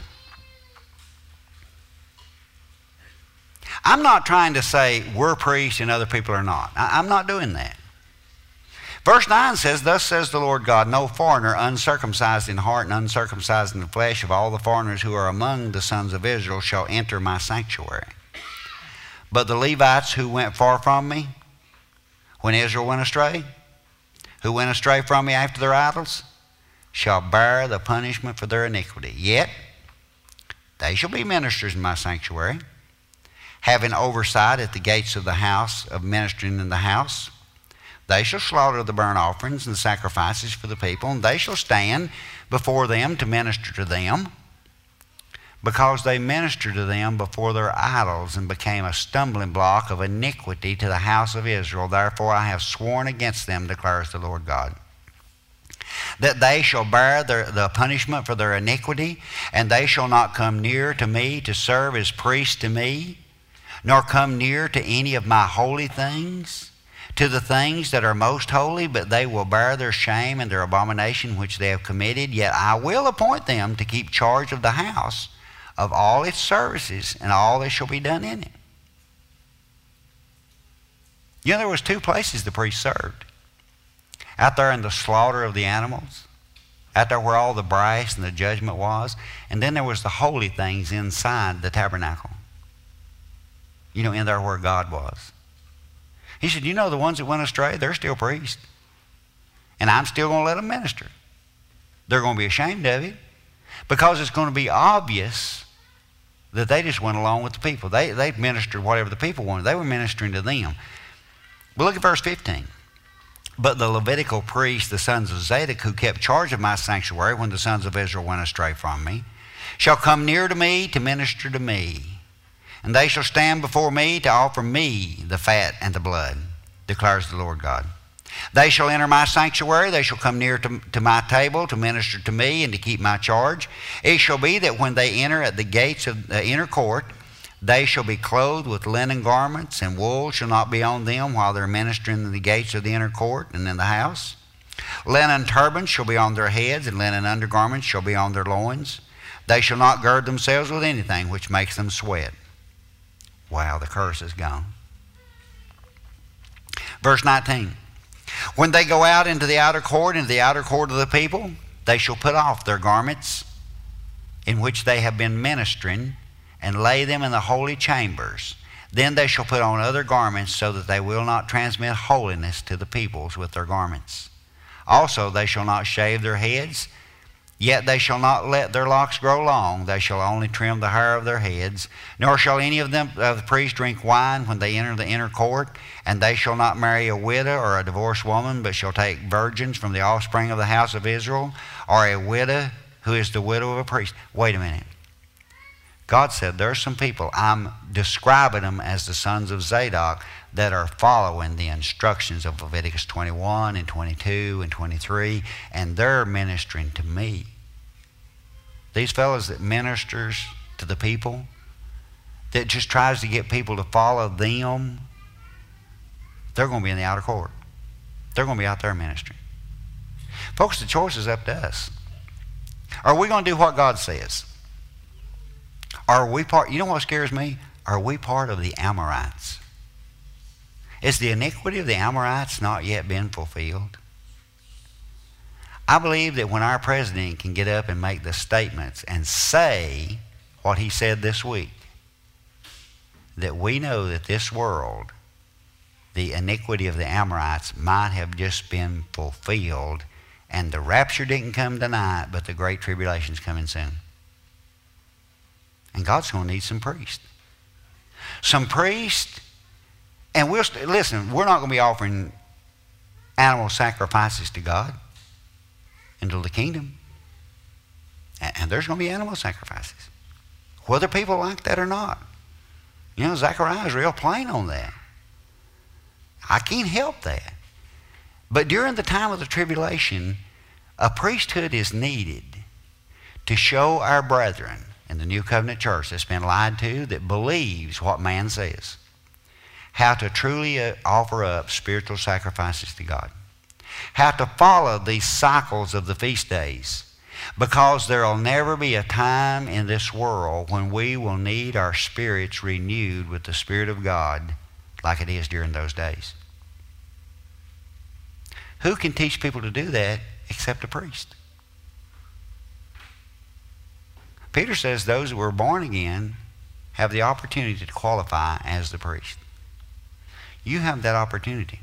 I'm not trying to say we're priests and other people are not. I'm not doing that. Verse 9 says, thus says the Lord God, no foreigner uncircumcised in heart and uncircumcised in the flesh of all the foreigners who are among the sons of Israel shall enter my sanctuary. But the Levites who went far from me, when Israel went astray, who went astray from me after their idols, shall bear the punishment for their iniquity. Yet they shall be ministers in my sanctuary, having oversight at the gates of the house, of ministering in the house. They shall slaughter the burnt offerings and the sacrifices for the people, and they shall stand before them to minister to them, because they ministered to them before their idols and became a stumbling block of iniquity to the house of Israel. Therefore I have sworn against them, declares the Lord God, that they shall bear the punishment for their iniquity, and they shall not come near to me to serve as priests to me, nor come near to any of my holy things, to the things that are most holy, but they will bear their shame and their abomination which they have committed. Yet I will appoint them to keep charge of the house, of all its services, and all that shall be done in it. You know, there was two places the priests served. Out there in the slaughter of the animals, out there where all the brass and the judgment was, and then there was the holy things inside the tabernacle. You know, in there where God was. He said, you know, the ones that went astray, they're still priests. And I'm still going to let them minister. They're going to be ashamed of it, because it's going to be obvious that they just went along with the people. They ministered whatever the people wanted. They were ministering to them. But look at verse 15. But the Levitical priests, the sons of Zadok, who kept charge of my sanctuary when the sons of Israel went astray from me, shall come near to me to minister to me. And they shall stand before me to offer me the fat and the blood, declares the Lord God. They shall enter my sanctuary. They shall come near to my table to minister to me and to keep my charge. It shall be that when they enter at the gates of the inner court, they shall be clothed with linen garments, and wool shall not be on them while they're ministering in the gates of the inner court and in the house. Linen turbans shall be on their heads, and linen undergarments shall be on their loins. They shall not gird themselves with anything which makes them sweat. Wow, the curse is gone. Verse 19. When they go out into the outer court of the people, they shall put off their garments in which they have been ministering, and lay them in the holy chambers. Then they shall put on other garments, so that they will not transmit holiness to the peoples with their garments. Also they shall not shave their heads, yet they shall not let their locks grow long. They shall only trim the hair of their heads. Nor shall any of them of the priests drink wine when they enter the inner court. And they shall not marry a widow or a divorced woman, but shall take virgins from the offspring of the house of Israel, or a widow who is the widow of a priest. Wait a minute. God said there are some people, I'm describing them as the sons of Zadok, that are following the instructions of Leviticus 21 and 22 and 23, and they're ministering to me. These fellows that ministers to the people, that just tries to get people to follow them, they're going to be in the outer court. They're going to be out there ministering. Folks, the choice is up to us. Are we going to do what God says? Are we part? You know what scares me? Are we part of the Amorites? Is the iniquity of the Amorites not yet been fulfilled? I believe that when our president can get up and make the statements and say what he said this week, that we know that this world, the iniquity of the Amorites might have just been fulfilled, and the rapture didn't come tonight, but the great tribulation's coming soon. And God's going to need some priests. Some priests, and listen, we're not going to be offering animal sacrifices to God until the kingdom. And there's going to be animal sacrifices, whether people like that or not. You know, Zechariah is real plain on that. I can't help that. But during the time of the tribulation, a priesthood is needed to show our brethren in the New Covenant Church that's been lied to, that believes what man says, how to truly offer up spiritual sacrifices to God, how to follow these cycles of the feast days, because there will never be a time in this world when we will need our spirits renewed with the Spirit of God like it is during those days. Who can teach people to do that except a priest? Peter says those who are born again have the opportunity to qualify as the priest. You have that opportunity.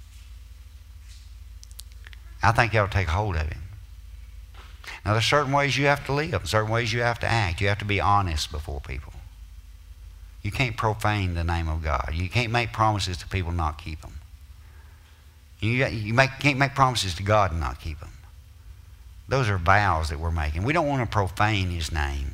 I think you ought to take hold of it. Now, there's certain ways you have to live, certain ways you have to act. You have to be honest before people. You can't profane the name of God. You can't make promises to people and not keep them. You can't make promises to God and not keep them. Those are vows that we're making. We don't want to profane His name.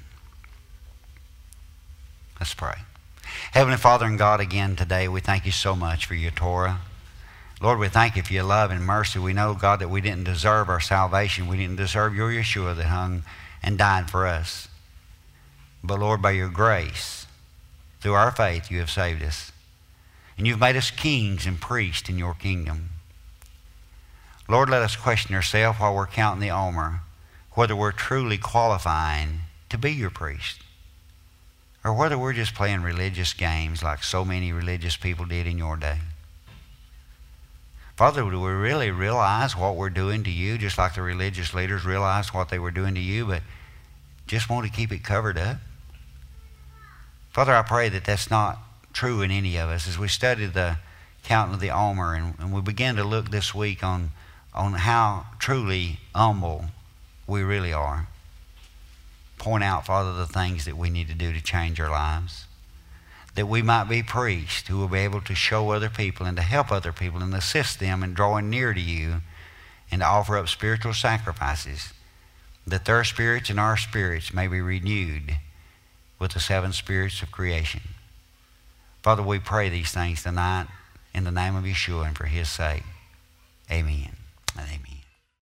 Let's pray. Heavenly Father and God, again today, we thank you so much for your Torah. Lord, we thank you for your love and mercy. We know, God, that we didn't deserve our salvation. We didn't deserve your Yeshua that hung and died for us. But Lord, by your grace, through our faith, you have saved us. And you've made us kings and priests in your kingdom. Lord, let us question ourselves while we're counting the Omer, whether we're truly qualifying to be your priest, or whether we're just playing religious games like so many religious people did in your day. Father, do we really realize what we're doing to you, just like the religious leaders realized what they were doing to you, but just want to keep it covered up? Father, I pray that that's not true in any of us. As we study the counting of the Omer, and we begin to look this week on how truly humble we really are. Point out, Father, the things that we need to do to change our lives. That we might be priests who will be able to show other people and to help other people and assist them in drawing near to you and to offer up spiritual sacrifices, that their spirits and our spirits may be renewed with the seven spirits of creation. Father, we pray these things tonight in the name of Yeshua and for his sake. Amen and amen.